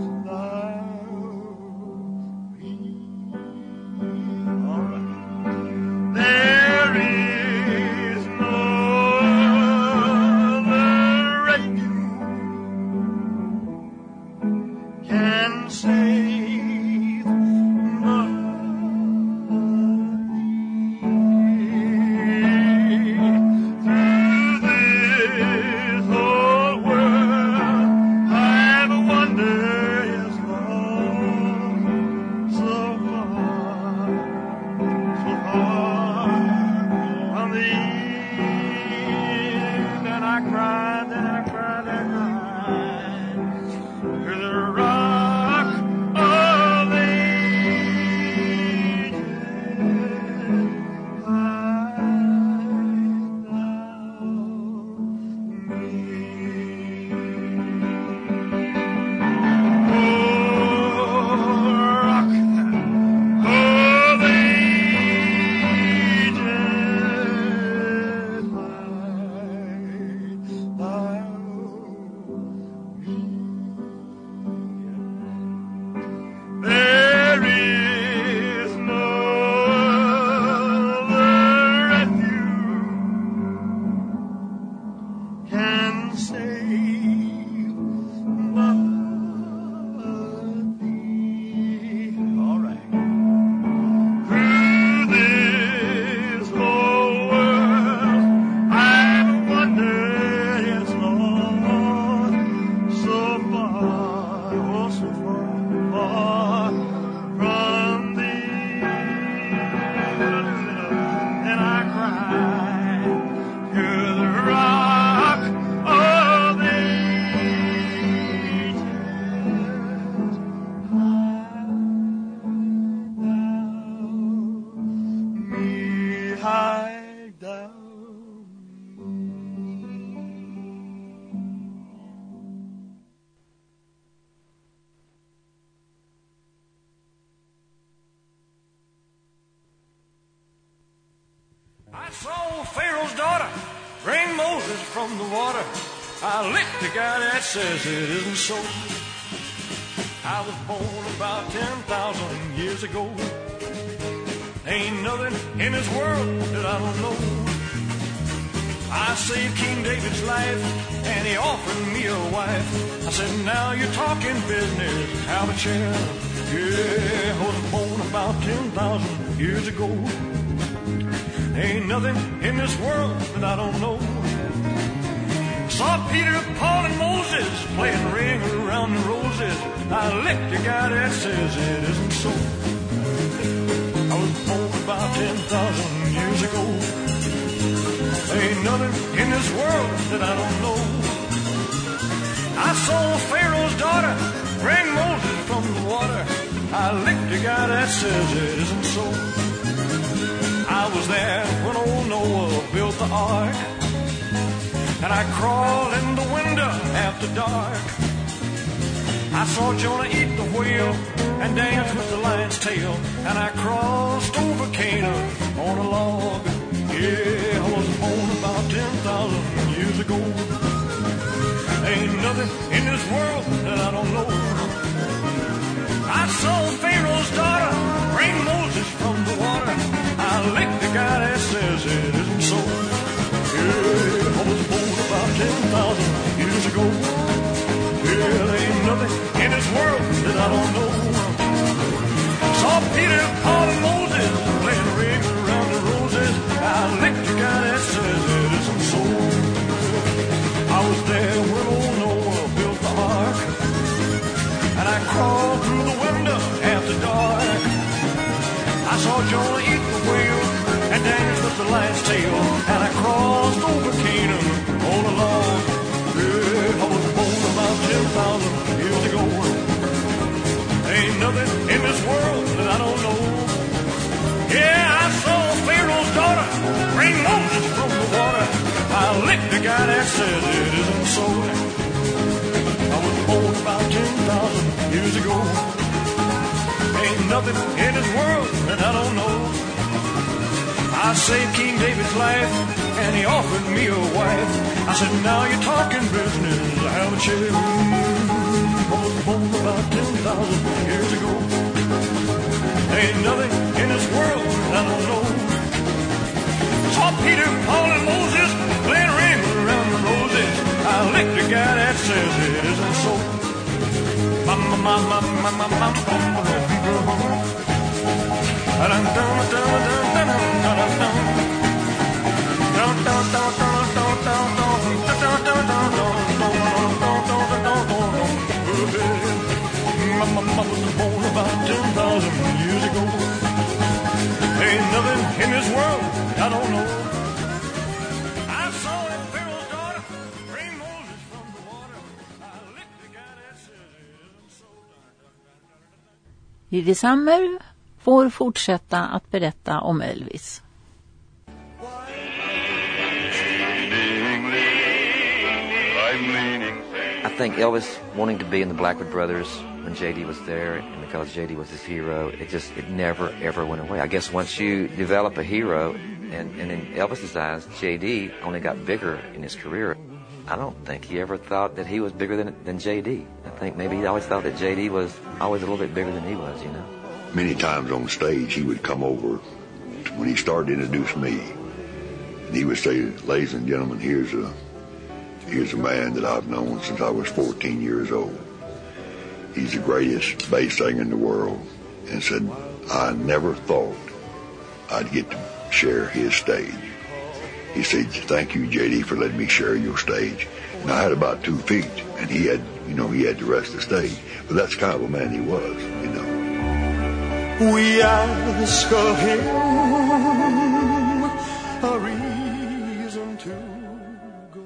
from the water. I licked the guy that says it isn't so. I was born about ten thousand years ago. Ain't nothing in this world that I don't know. I saved King David's life, and he offered me a wife. I said, now you're talking business, have a chair. Yeah, I was born about ten thousand years ago. Ain't nothing in this world that I don't know. Saw Peter, Paul, and Moses playing ring around the roses. I licked the guy that says it isn't so. I was born about ten thousand years ago. Ain't nothing in this world that I don't know. I saw Pharaoh's daughter bring Moses from the water. I licked the guy that says it isn't so. I was there when old Noah built the ark, and I crawled in the window after dark. I saw Jonah eat the whale and dance with the lion's tail, and I crossed over Canaan on a log. Yeah, I was born about ten thousand years ago. Ain't nothing in this world that I don't know. I saw Pharaoh's daughter bring Moses from the water. I licked the guy that says it isn't so. Yeah, I was born about ten thousand years ago. Yeah, there ain't nothing in this world that I don't know. Saw Peter, Paul, and Moses playing ring around the roses. I licked the guy that says it isn't so. I was there when old Noah built the ark, and I crawled through the window after dark. I saw Jonah eat the whale and dance with the lion's tail, and I crossed over Canaan on a log. Yeah, I was born about ten thousand years ago. Ain't nothing in this world that I don't know. Yeah, I saw Pharaoh's daughter bring Moses from the water. I licked the guy that says it isn't so. I was born about ten thousand years ago. Ain't nothing in this world that I don't know. I saved King David's life, and he offered me a wife. I said, now you're talking business, have a chair. I was born about ten thousand years ago. Ain't nothing in this world that I don't know. Saw Peter, Paul, and Moses playing ring around the roses. I licked the guy that says it isn't so. Mama, mama, mama, mama, mama. My mama was born about ten thousand years ago. Ain't nothing in this world I don't know. I saw that Pharaoh's daughter bring Moses from the water. I licked the guy that says it isn't so. Didi Summer får fortsätta att berätta om Elvis. I think Elvis wanting to be in the Blackwood Brothers when J D was there, and because J D was his hero, it just it never ever went away. I guess once you develop a hero, and, and in Elvis's eyes, J D only got bigger in his career. I don't think he ever thought that he was bigger than than J D. I think maybe he always thought that J D was always a little bit bigger than he was, you know. Many times on stage, he would come over when he started to introduce me, and he would say, ladies and gentlemen, here's a here's a man that I've known since I was fourteen years old. He's the greatest bass singer in the world, and said, I never thought I'd get to share his stage. He said, thank you, J D, for letting me share your stage. And I had about two feet, and he had, you know, he had the rest of the stage. But that's kind of a man he was, you know. We ask of him a reason to go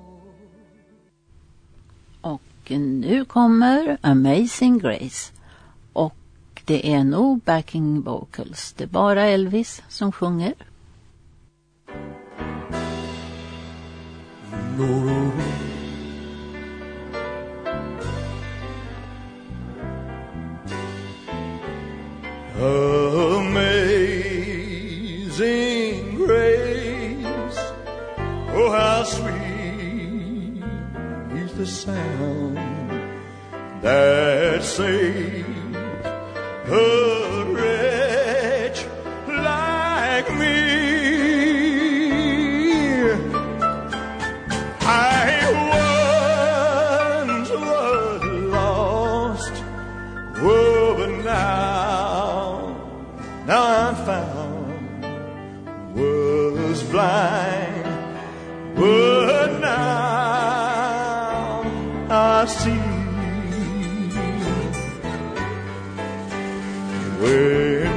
on. Och nu kommer Amazing Grace. Och det är nog backing vocals. Det är bara Elvis som sjunger. No. Amazing grace, oh how sweet the sound that saved a wretch like me. I once was lost, oh, but now, now I'm found, was blind, but now I see. When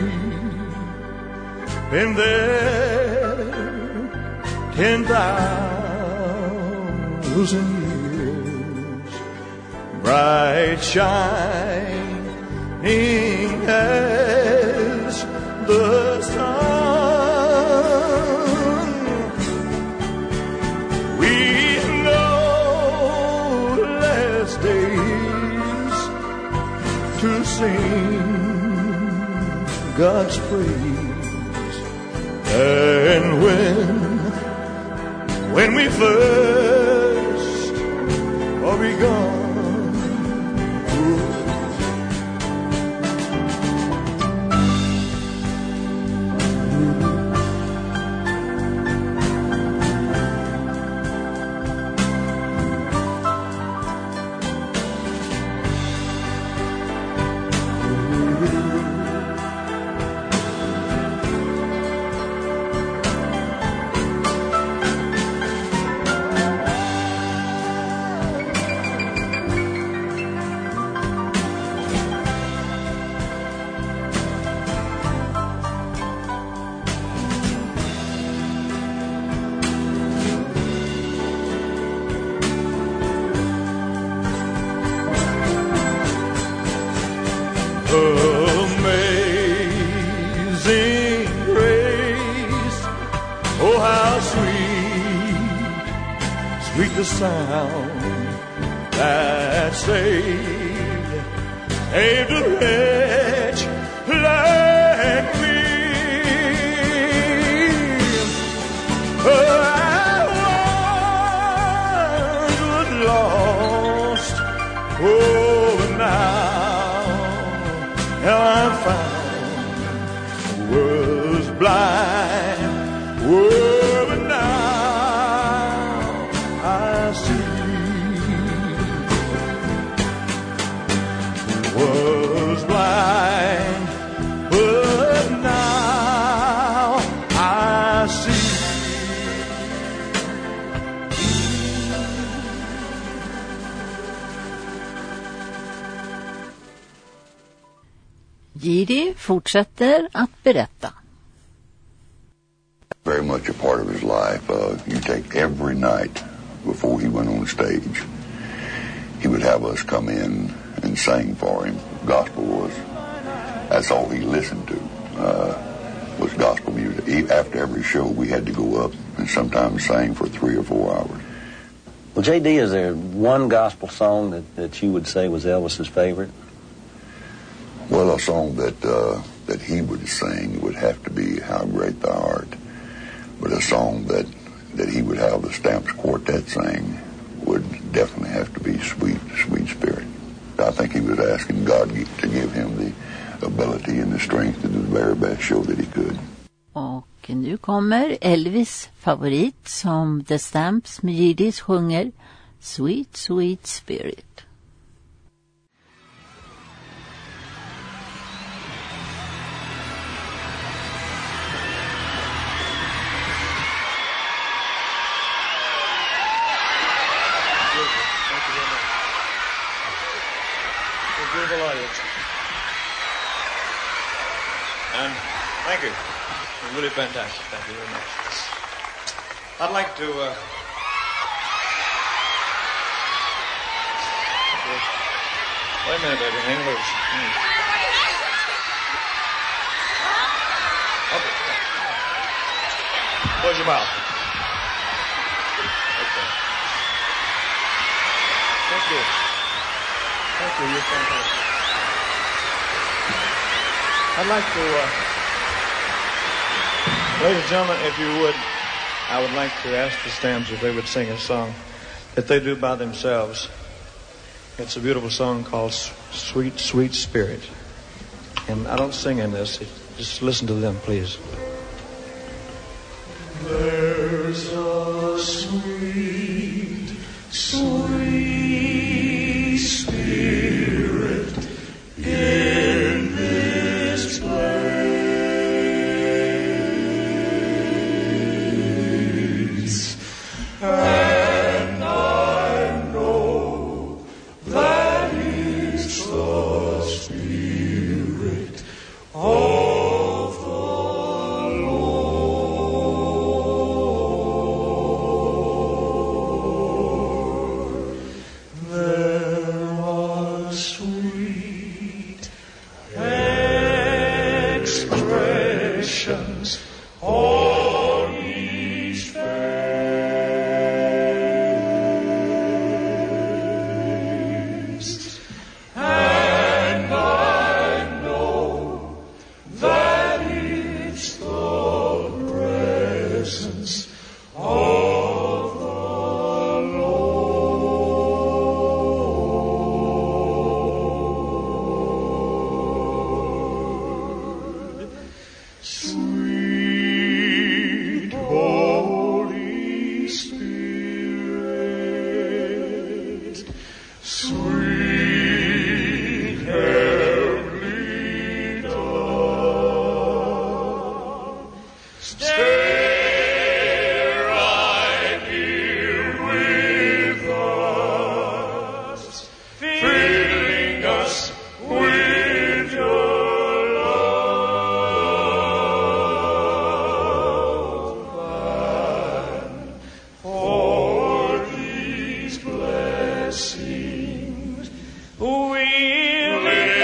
we've been there ten thousand years, bright shining as the sun, we know less days to sing God's praise. And when, when we first are begun, Amazing grace, oh how sweet, sweet the sound that saved, saved a wretch like me. Oh, I was lost, oh, but now, now I'm found, was blind, oh, but now I see. Was blind, but now I see. Giri fortsätter att berätta. Very much a part of his life. Uh, you take every night before he went on stage, he would have us come in and sing for him. Gospel was, that's all he listened to, uh, was gospel music. He, after every show, we had to go up and sometimes sing for three or four hours. Well, J D, is there one gospel song that, that you would say was Elvis's favorite? Well, a song that uh, that he would sing would have to be How Great Thou Art. But a song that, that he would have the Stamps Quartet sing would definitely have to be Sweet, Sweet Spirit. I think he was asking God to give him the ability and the strength to do the very best show that he could. Och nu kommer Elvis favorit som The Stamps med Giddis sjunger Sweet, Sweet Spirit. Beautiful audience. And thank you. It was really fantastic. Thank you very much. I'd like to uh, wait a minute, baby. Hang loose. Hmm. Okay. Close your mouth. Okay. Thank you. Thank you, you're fantastic. I'd like to, uh, ladies and gentlemen, if you would, I would like to ask the Stamps if they would sing a song that they do by themselves. It's a beautiful song called Sweet, Sweet Spirit. And I don't sing in this. Just listen to them, please. There's a sweet, sweet spirit in this place, and I know that it's the Spirit of the Lord. There are sweet expressions on each face, and I know that it's the presence of the Lord. Sweet Holy Spirit, sweet Heavenly Dove, stay right here with us, filling us with your love, and for these blessings we'll lift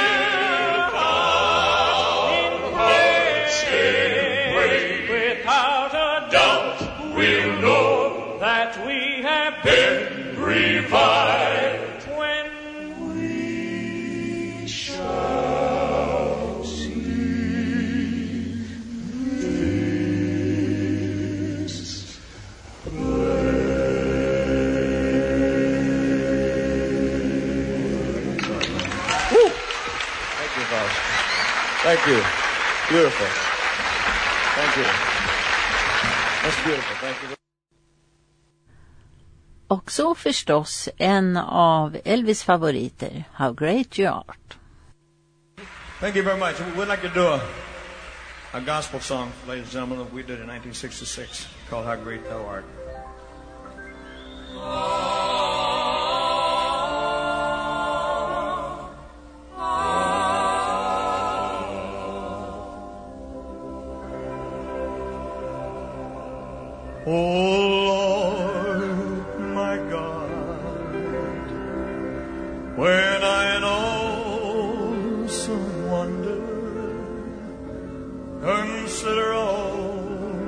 our hearts and pray. Without a doubt, we'll know that we have been revived when we shall see this Woo! Thank you, folks. Thank you. Beautiful. Thank you. That's beautiful. Thank you. Och så förstås en av Elvis favoriter, How Great You Are. Thank you very much. We'd like to do a, a gospel song, ladies and gentlemen, that we did in nineteen sixty-six called How Great Thou Art. Oh Lord, my God, when I in awesome wonder consider all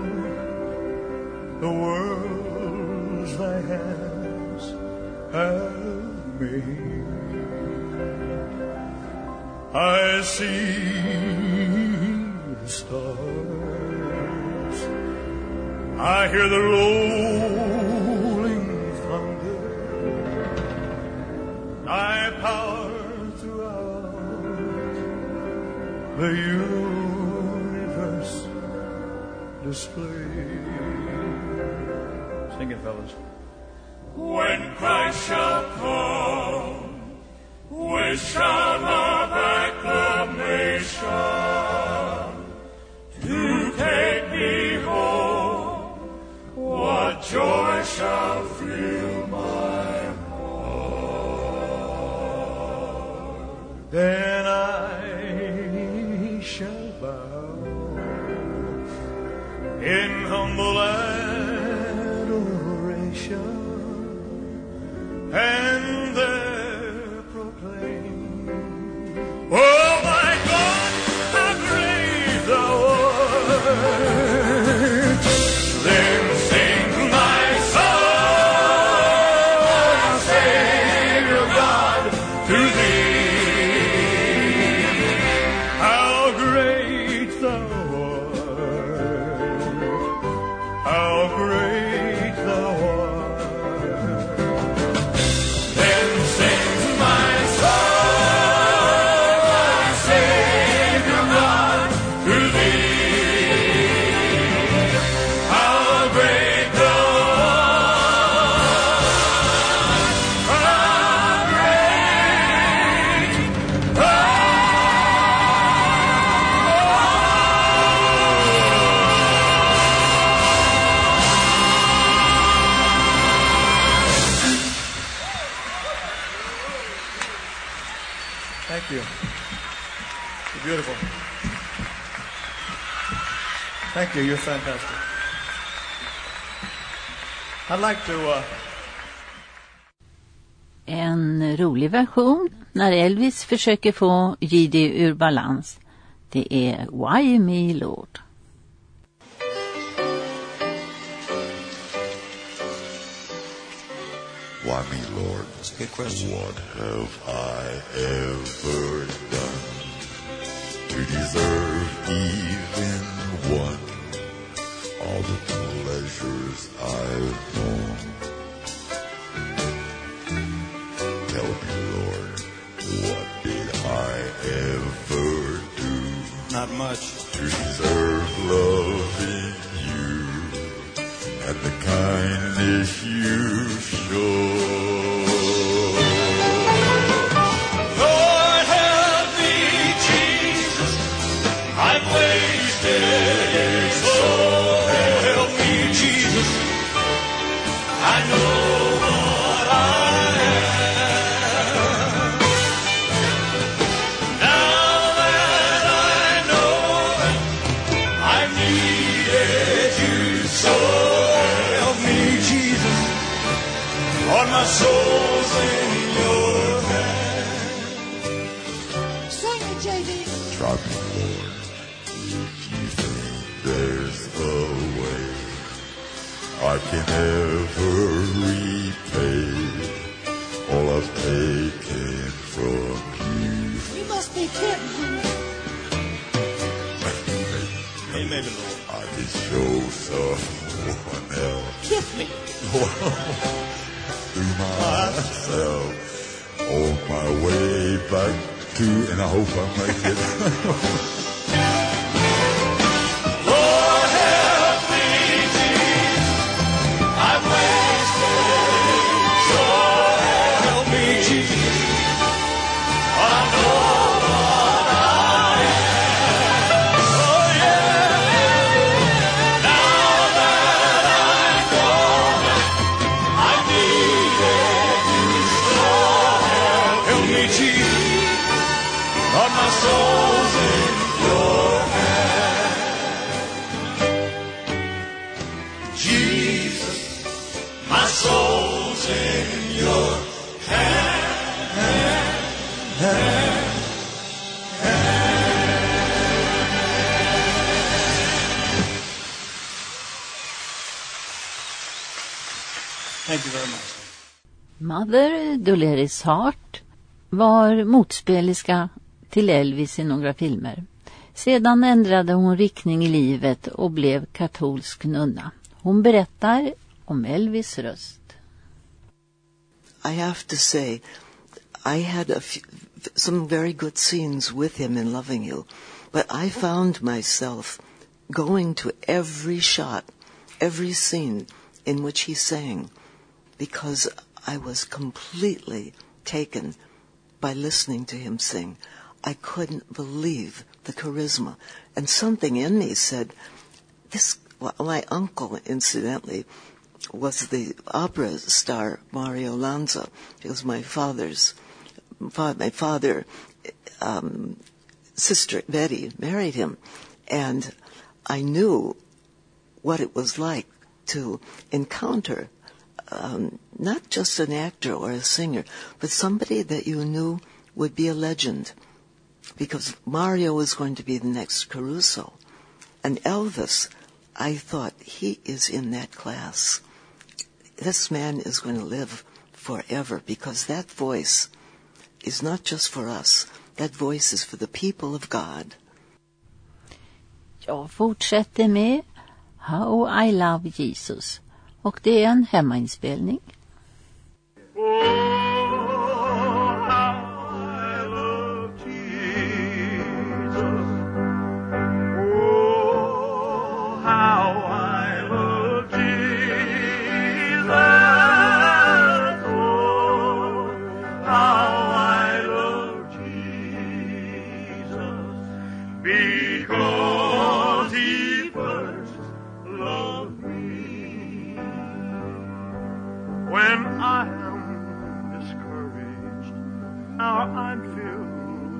the worlds thy hands have made, I see the stars, I hear the rolling thunder, thy power throughout the universe display. Sing it, fellas. When Christ shall come with shout of acclamation to take me home, what joy shall fill my heart. Then I shall bow in humble adoration and there proclaim, oh my God, how great thou art. Then sing my soul, Savior God, to thee. How great thou art, how great thou art. Thank you. You're beautiful. Thank you. You're fantastic. I'd like to... Uh... En rolig version när Elvis försöker få J D ur balans. Det är Why Me Lord. Why me, Lord? That's a good question. What have I ever done to deserve even one of the pleasures I've known? Tell me, Lord, what did I ever do? Not much. To deserve loving you and the kindness you show. Lord, help me, Jesus. I've wasted it. So help me, Jesus. I know what I am. Now that I know it, I've needed you so. Lord, my soul's in your hands. Sing it, J D. Try me, Lord, if you think there's a way I can ever repay all I've taken from you. You must be kidding. Amen, Lord. I can show someone else. Kiss me. Through myself on my way back to, and I hope I make it. Lord, help me, Jesus. I've wasted it. So help me, Jesus. I know what I am. Oh, yeah. Now that I know it, I need Jesus, Lord, my soul's in your hands. Jesus, my soul's in your hands. Thank you very much. Mother Dolores Hart var motspeliska till Elvis i några filmer. Sedan ändrade hon riktning i livet och blev katolsk nunna. Hon berättar om Elvis röst. I have to say, I had a few, some very good scenes with him in Loving You, but I found myself going to every shot, every scene in which he sang, because I was completely taken by listening to him sing. I couldn't believe the charisma. And something in me said, this, well, my uncle, incidentally, was the opera star Mario Lanza. He was my father's, my father, um, sister Betty married him. And I knew what it was like to encounter Um, not just an actor or a singer, but somebody that you knew would be a legend. Because Mario was going to be the next Caruso. And Elvis, I thought, he is in that class. This man is going to live forever, because that voice is not just for us. That voice is for the people of God. Jag fortsätter med How I Love Jesus. Och det är en hemmainspelning. Because he first loved me. When I am discouraged, or I'm filled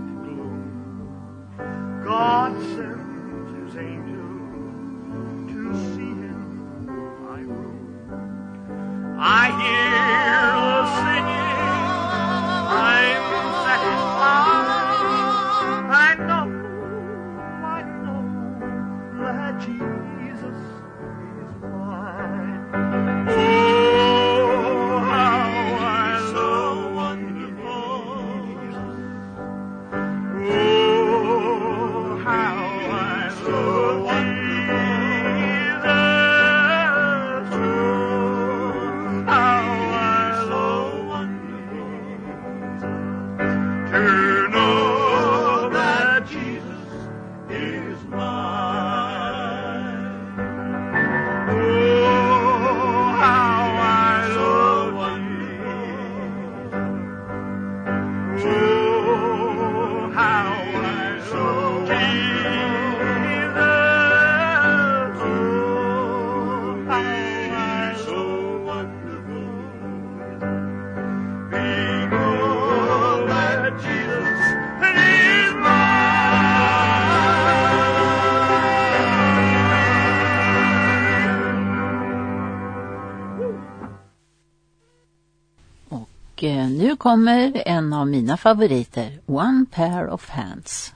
kommer en av mina favoriter, One Pair of Hands.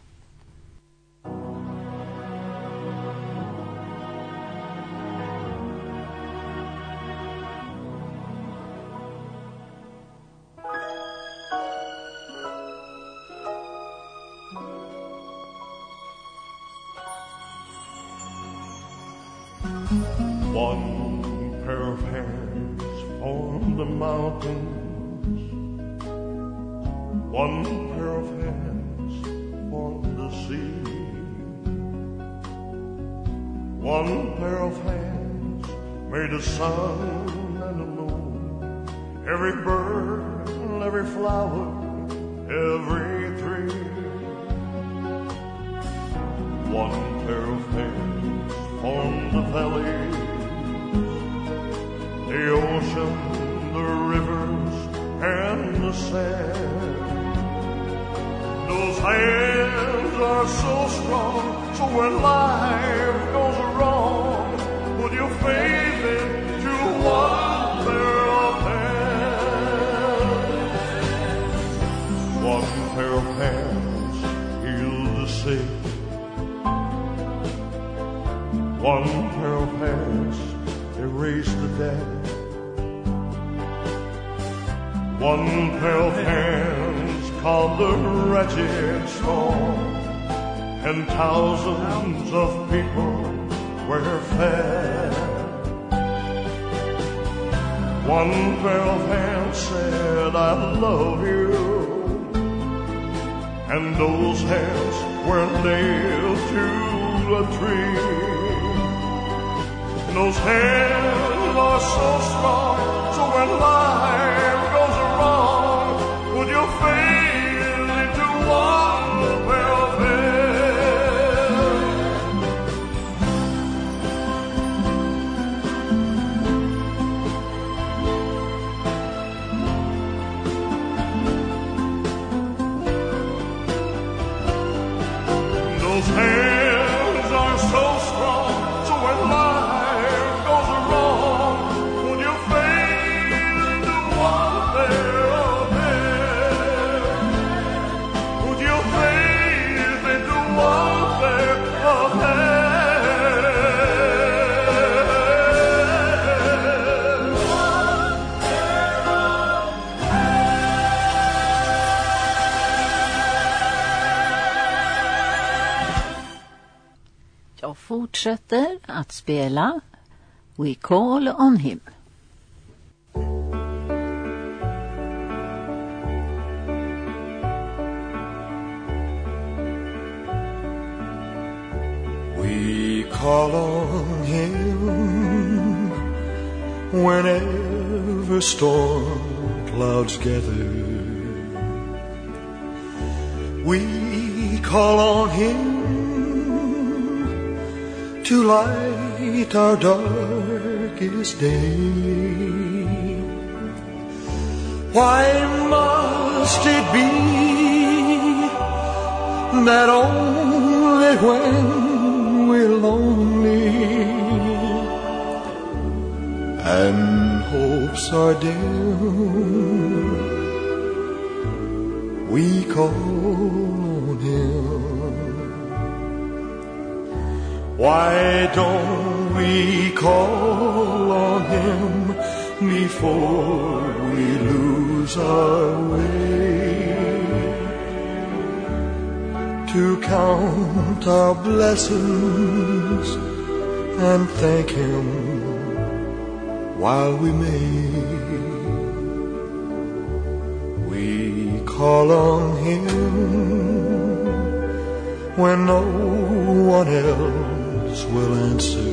One pair of hands on the mountains, one pair of hands on the sea, one pair of hands made the sun and the moon, every bird, every flower, every tree. One pair of hands on the valley, the ocean, the rivers, and the sand. Those hands are so strong, so when life goes wrong, put your faith into one pair of hands. One pair of hands heals the sick. One pair of hands erase the dead. One pair of hands calm the wretched storm, and thousands of people were fed. One pair of hands said, I love you, and those hands were nailed to a tree. Those hands are so strong, so when life goes wrong, put your faith into one pair of hands. Those hands are so strong, so when life goes wrong, put your faith into one pair of hands. Put your faith into one pair of hands. Jag fortsätter att spela We Call on Him. We call on Him whenever storm clouds gather. We call on Him to light our darkest day. Why must it be that only when we're lonely and hopes are dim, we call on Him? Why don't we call on Him before we lose our way? To count our blessings and thank Him while we may. We call on Him when no one else will answer.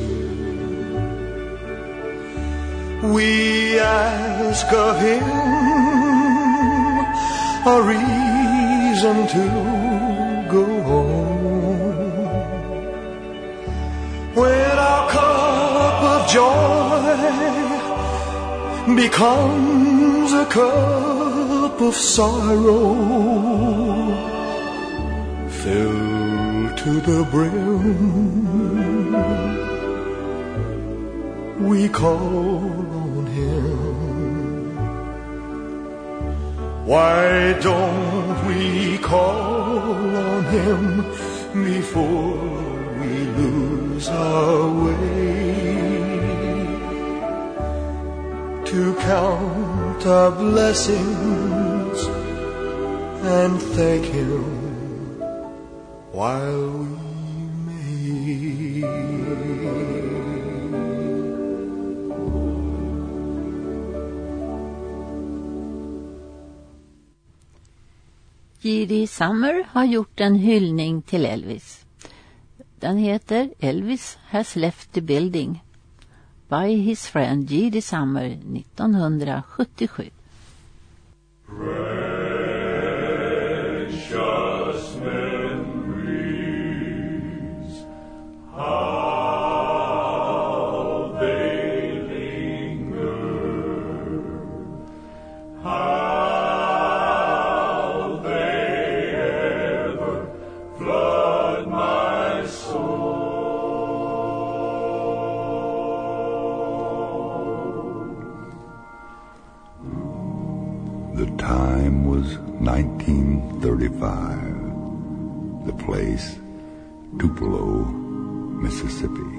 We ask of Him a reason to go on. When our cup of joy becomes a cup of sorrow, filled to the brim, we call on Him. Why don't we call on him before we lose our way? To count our blessings and thank him while we may. J D Summer har gjort en hyllning till Elvis. Den heter Elvis Has Left the Building by his friend J D Summer nittonhundrasjuttiosju. Precious memories, how they linger, how they ever flood my soul. The time was nineteen thirty-five. The place, Tupelo, Mississippi.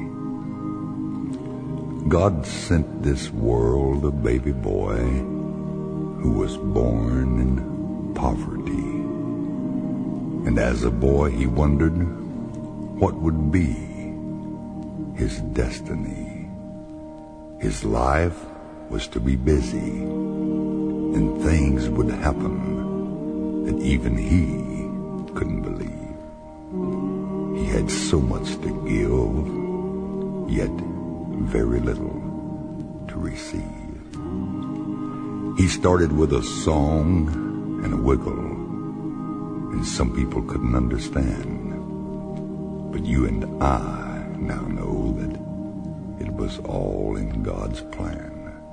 God sent this world a baby boy who was born in poverty. And as a boy he wondered what would be his destiny. His life was to be busy, and things would happen that even he couldn't believe. He had so much to give, yet very little to receive. He started with a song and a wiggle, and some people couldn't understand. But you and I now know that it was all in God's plan.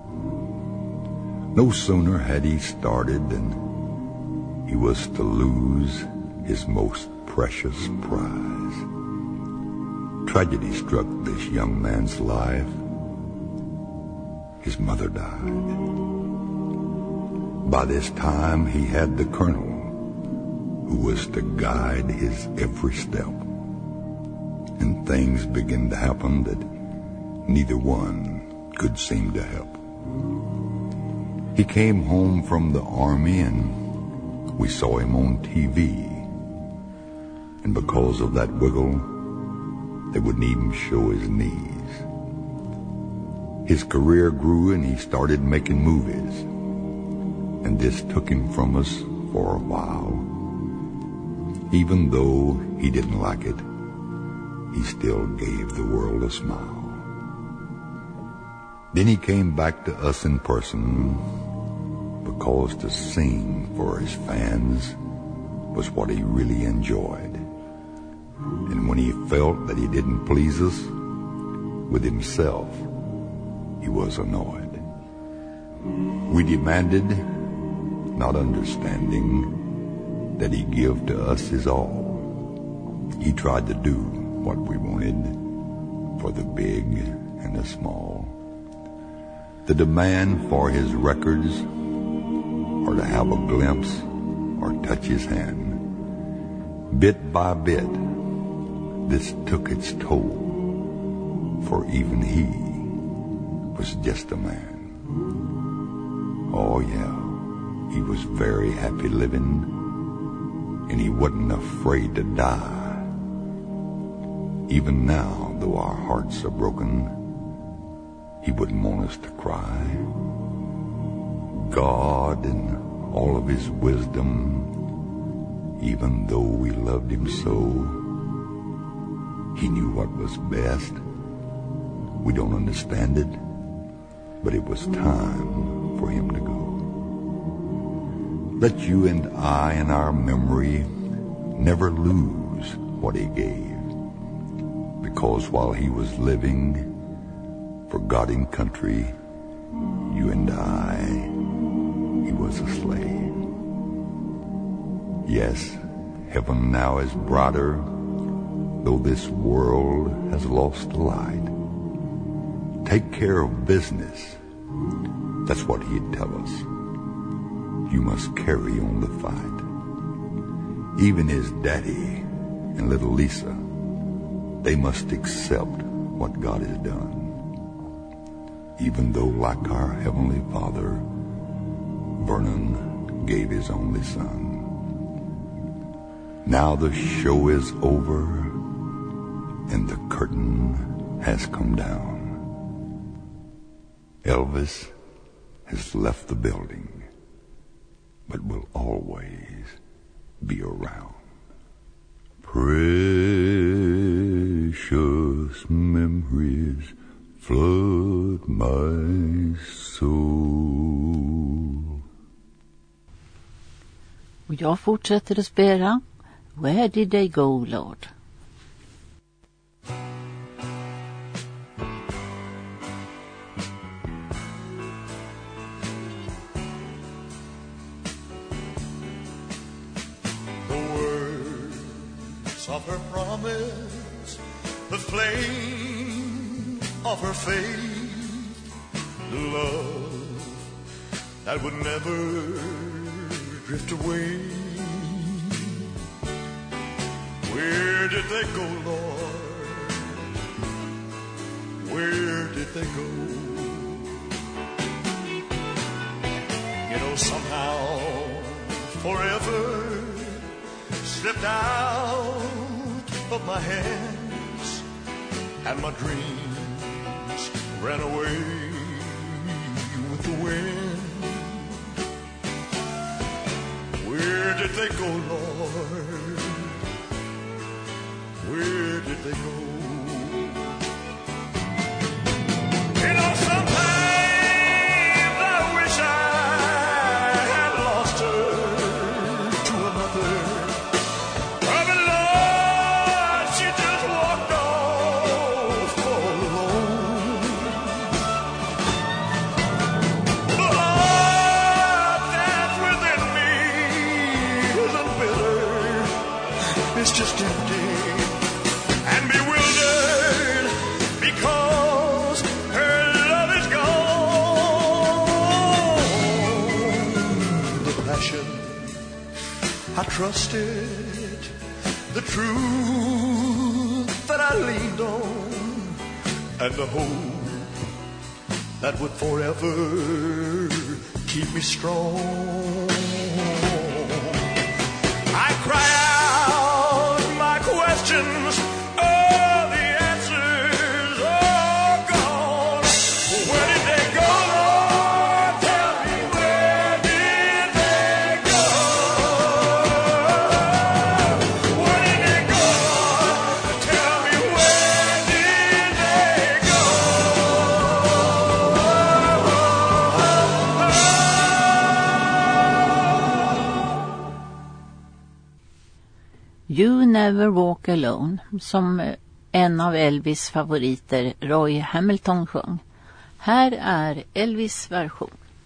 No sooner had he started than he was to lose his most precious prize. Tragedy struck this young man's life. His mother died. By this time he had the colonel who was to guide his every step. And things began to happen that neither one could seem to help. He came home from the army and we saw him on T V. And because of that wiggle, they wouldn't even show his knees. His career grew and he started making movies. And this took him from us for a while. Even though he didn't like it, he still gave the world a smile. Then he came back to us in person, because to sing for his fans was what he really enjoyed. And when he felt that he didn't please us with himself, he was annoyed. We demanded, not understanding, that he give to us his all. He tried to do what we wanted for the big and the small. The demand for his records, or to have a glimpse or touch his hand. Bit by bit, this took its toll, for even he was just a man. Oh yeah, he was very happy living, and he wasn't afraid to die. Even now, though our hearts are broken, he wouldn't want us to cry. God, in all of his wisdom, even though we loved him so, he knew what was best. We don't understand it, but it was time for him to go. Let you and I in our memory never lose what he gave, because while he was living for God and country, you and I, he was a slave. Yes, heaven now is brighter, though this world has lost the light. Take care of business, that's what he'd tell us. you must carry on the fight. Even his daddy and little Lisa, they must accept what God has done. Even though, like our Heavenly Father, Vernon gave his only son. Now the show is over and the curtain has come down. Elvis has left the building, but will always be around. Precious memories flood my soul. Och jag fortsätter att spela Where Did They Go, Lord? Of her promise, the flame of her faith, the love that would never drift away. Where did they go, Lord? Where did they go? You know, somehow, forever slipped out of my hands, and my dreams ran away with the wind. Where did they go, Lord? Where did they go? You know, sometimes I wish I had lost her to another. It's just empty and bewildered because her love is gone. The passion I trusted, the truth that I leaned on, and the hope that would forever keep me strong. I cry out my questions, all the answers are gone. Where did they go, Lord? Tell me, where did they go? Where did they go, Lord? Tell me, where did they go? You Never Walk Alone, som en av Elvis favoriter Roy Hamilton sjöng. Här är Elvis version.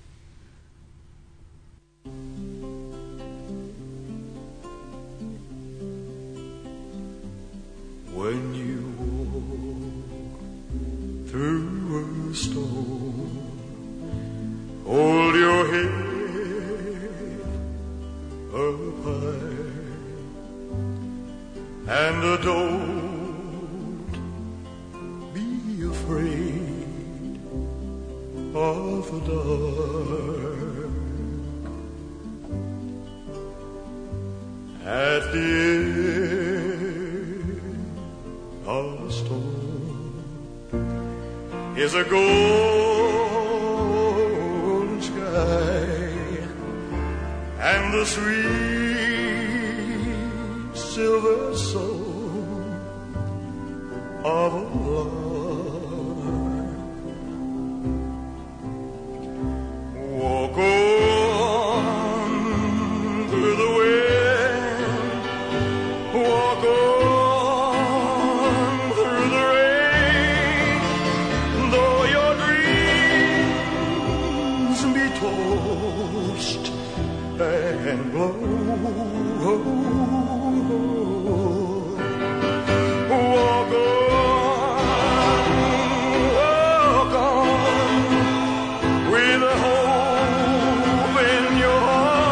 When you walk through a storm, hold your head up high and uh, don't be afraid of the dark. At the end of the storm is a golden sky and the sweet silver soul of a lark. Walk on through the wind, walk on through the rain, though your dreams be tossed and blow. Walk on, walk on, with a hope in your heart.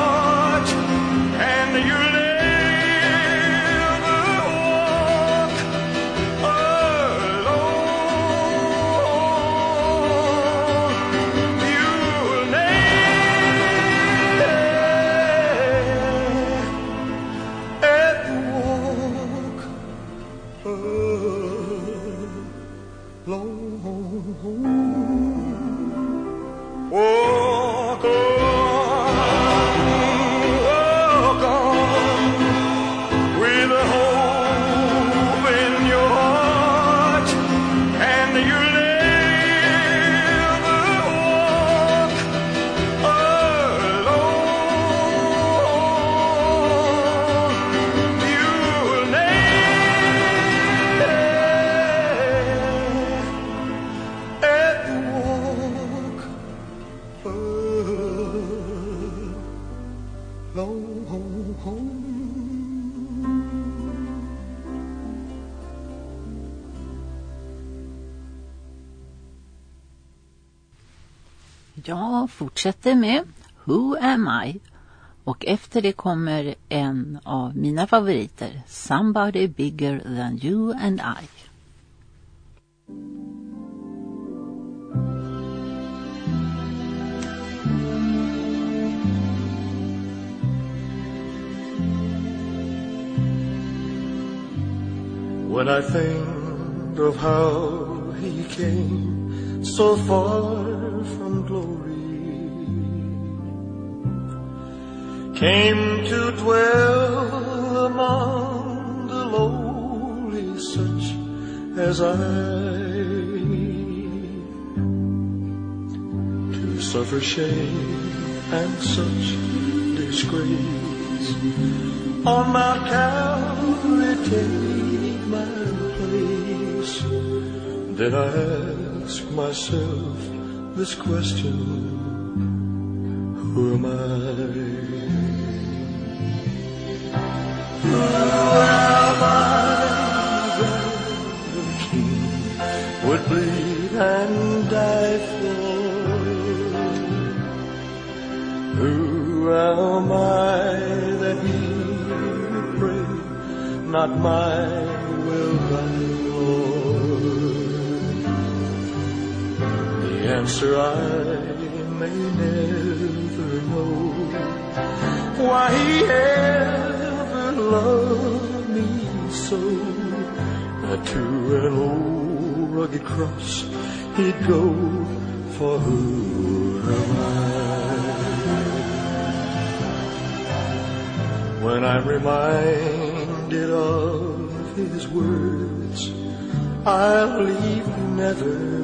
Jag fortsätter med Who Am I? Och efter det kommer en av mina favoriter, Somebody Bigger Than You and I. When I think of how he came so far from glory, came to dwell among the lowly, such as I, to suffer shame and such disgrace on Mount Calvary take my place. Then I ask myself this question, who am I? Who am I that the King would bleed and die for? Who am I that he would pray, not my will thy Lord? The answer I may never know, why he ever loved me so, that to an old rugged cross he'd go, for who am I? When I'm reminded of his words, I'll leave you never.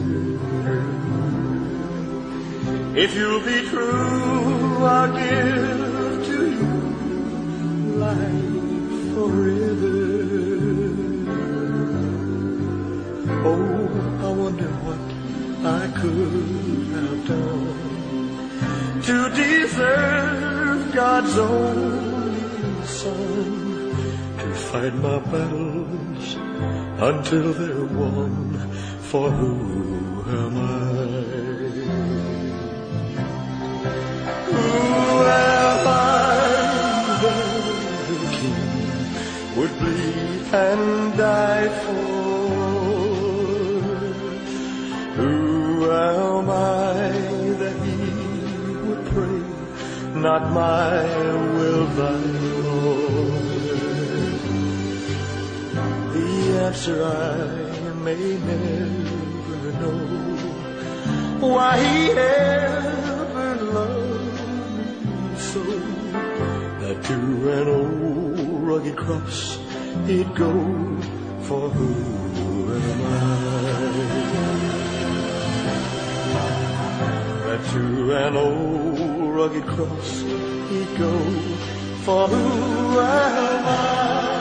If you'll be true, I'll give to you life forever. Oh, I wonder what I could have done to deserve God's only Son, to fight my battles until they're won. For who am I? Who am I that the King would bleed and die for? Who am I that he would pray, not my will thy Lord? The answer I may never know, why he ever loved so, that to an old rugged cross he'd go, for who am I? That to an old rugged cross he'd go, for who am I?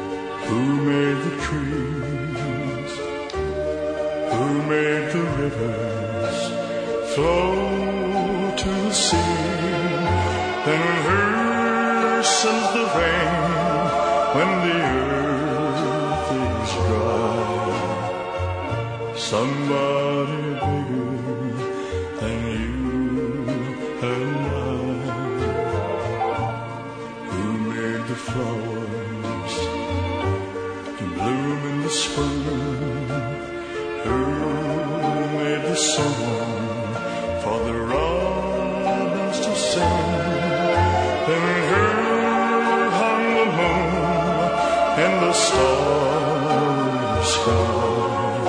Who made the rivers? waters flow to the sea, then listens the rain when the earth is dry. Somebody bigger than you and I, who made the flowers to bloom in the spring, who made the song for the robins to sing, and who hung the moon in the starry sky.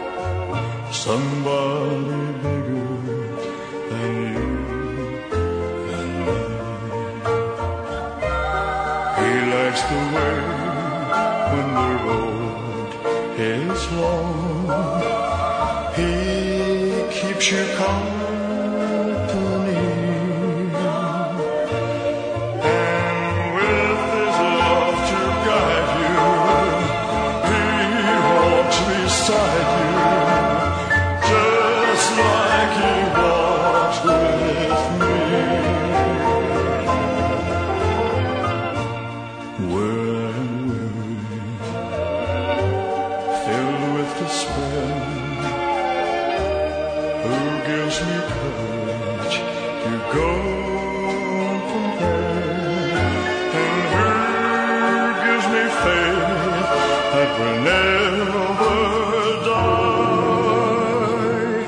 Somebody bigger than you and me. He likes the way when the road is long, he keeps you company, and with his love to guide you, he walks beside you, just like he walks with me. Where I'm weary, filled with despair, who gives me courage to go from there, and who gives me faith that will never die.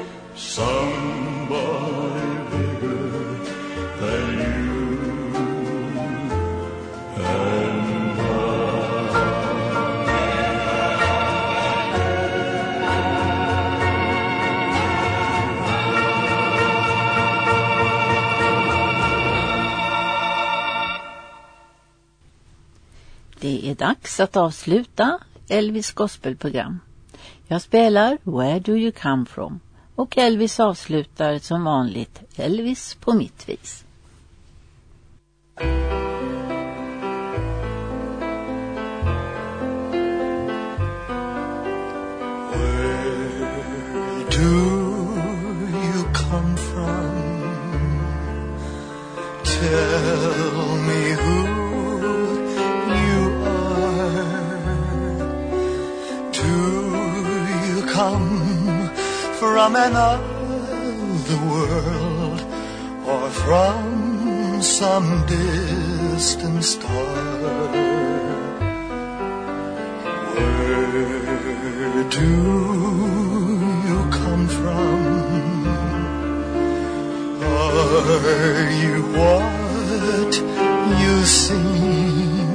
Somebody bigger than you and Det är dags att avsluta Elvis gospelprogram. Jag spelar Where Do You Come From och Elvis avslutar som vanligt Elvis på mitt vis. Where do you come from? Tell me who you are. Do you come from another world or from some distant star? Where do you come from? Are you what you seem?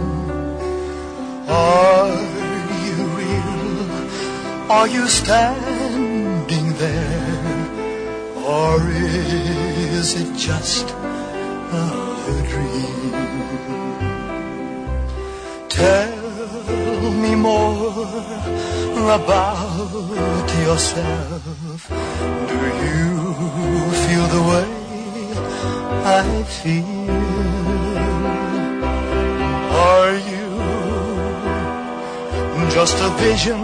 Are you real? Are you standing there? Or is it just a dream? Tell me more about yourself. Do you feel the way I feel? Are you just a vision?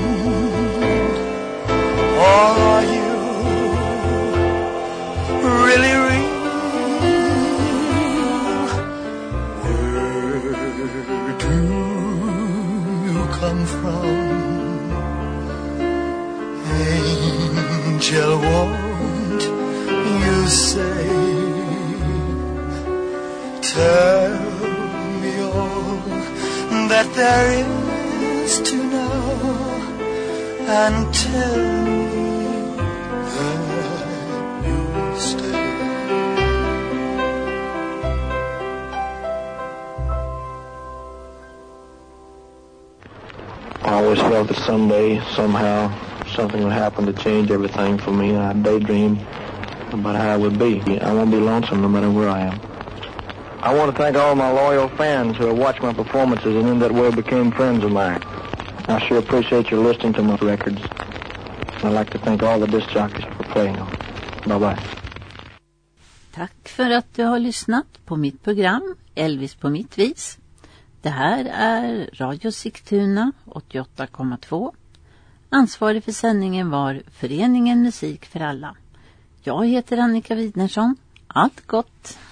Or are you really real? Where do you come from? Angel, won't you say? Tell me all that there is to know, and tell me that you'll stay. I always felt that someday, somehow, something would happen to change everything for me, and I daydreamed about how it would be. I won't be lonesome no matter where I am. I want to thank all my loyal fans who have watched my performances and in that way became friends of mine. I sure appreciate your listening to my records. I'd like to thank all the disc jockeys for playing them. Bye-bye. Tack för att du har lyssnat på mitt program Elvis på mitt vis. Det här är Radio Sigtuna åttioåtta komma två. Ansvarig för sändningen var Föreningen Musik för alla. Jag heter Annika Widnersson. Allt gott!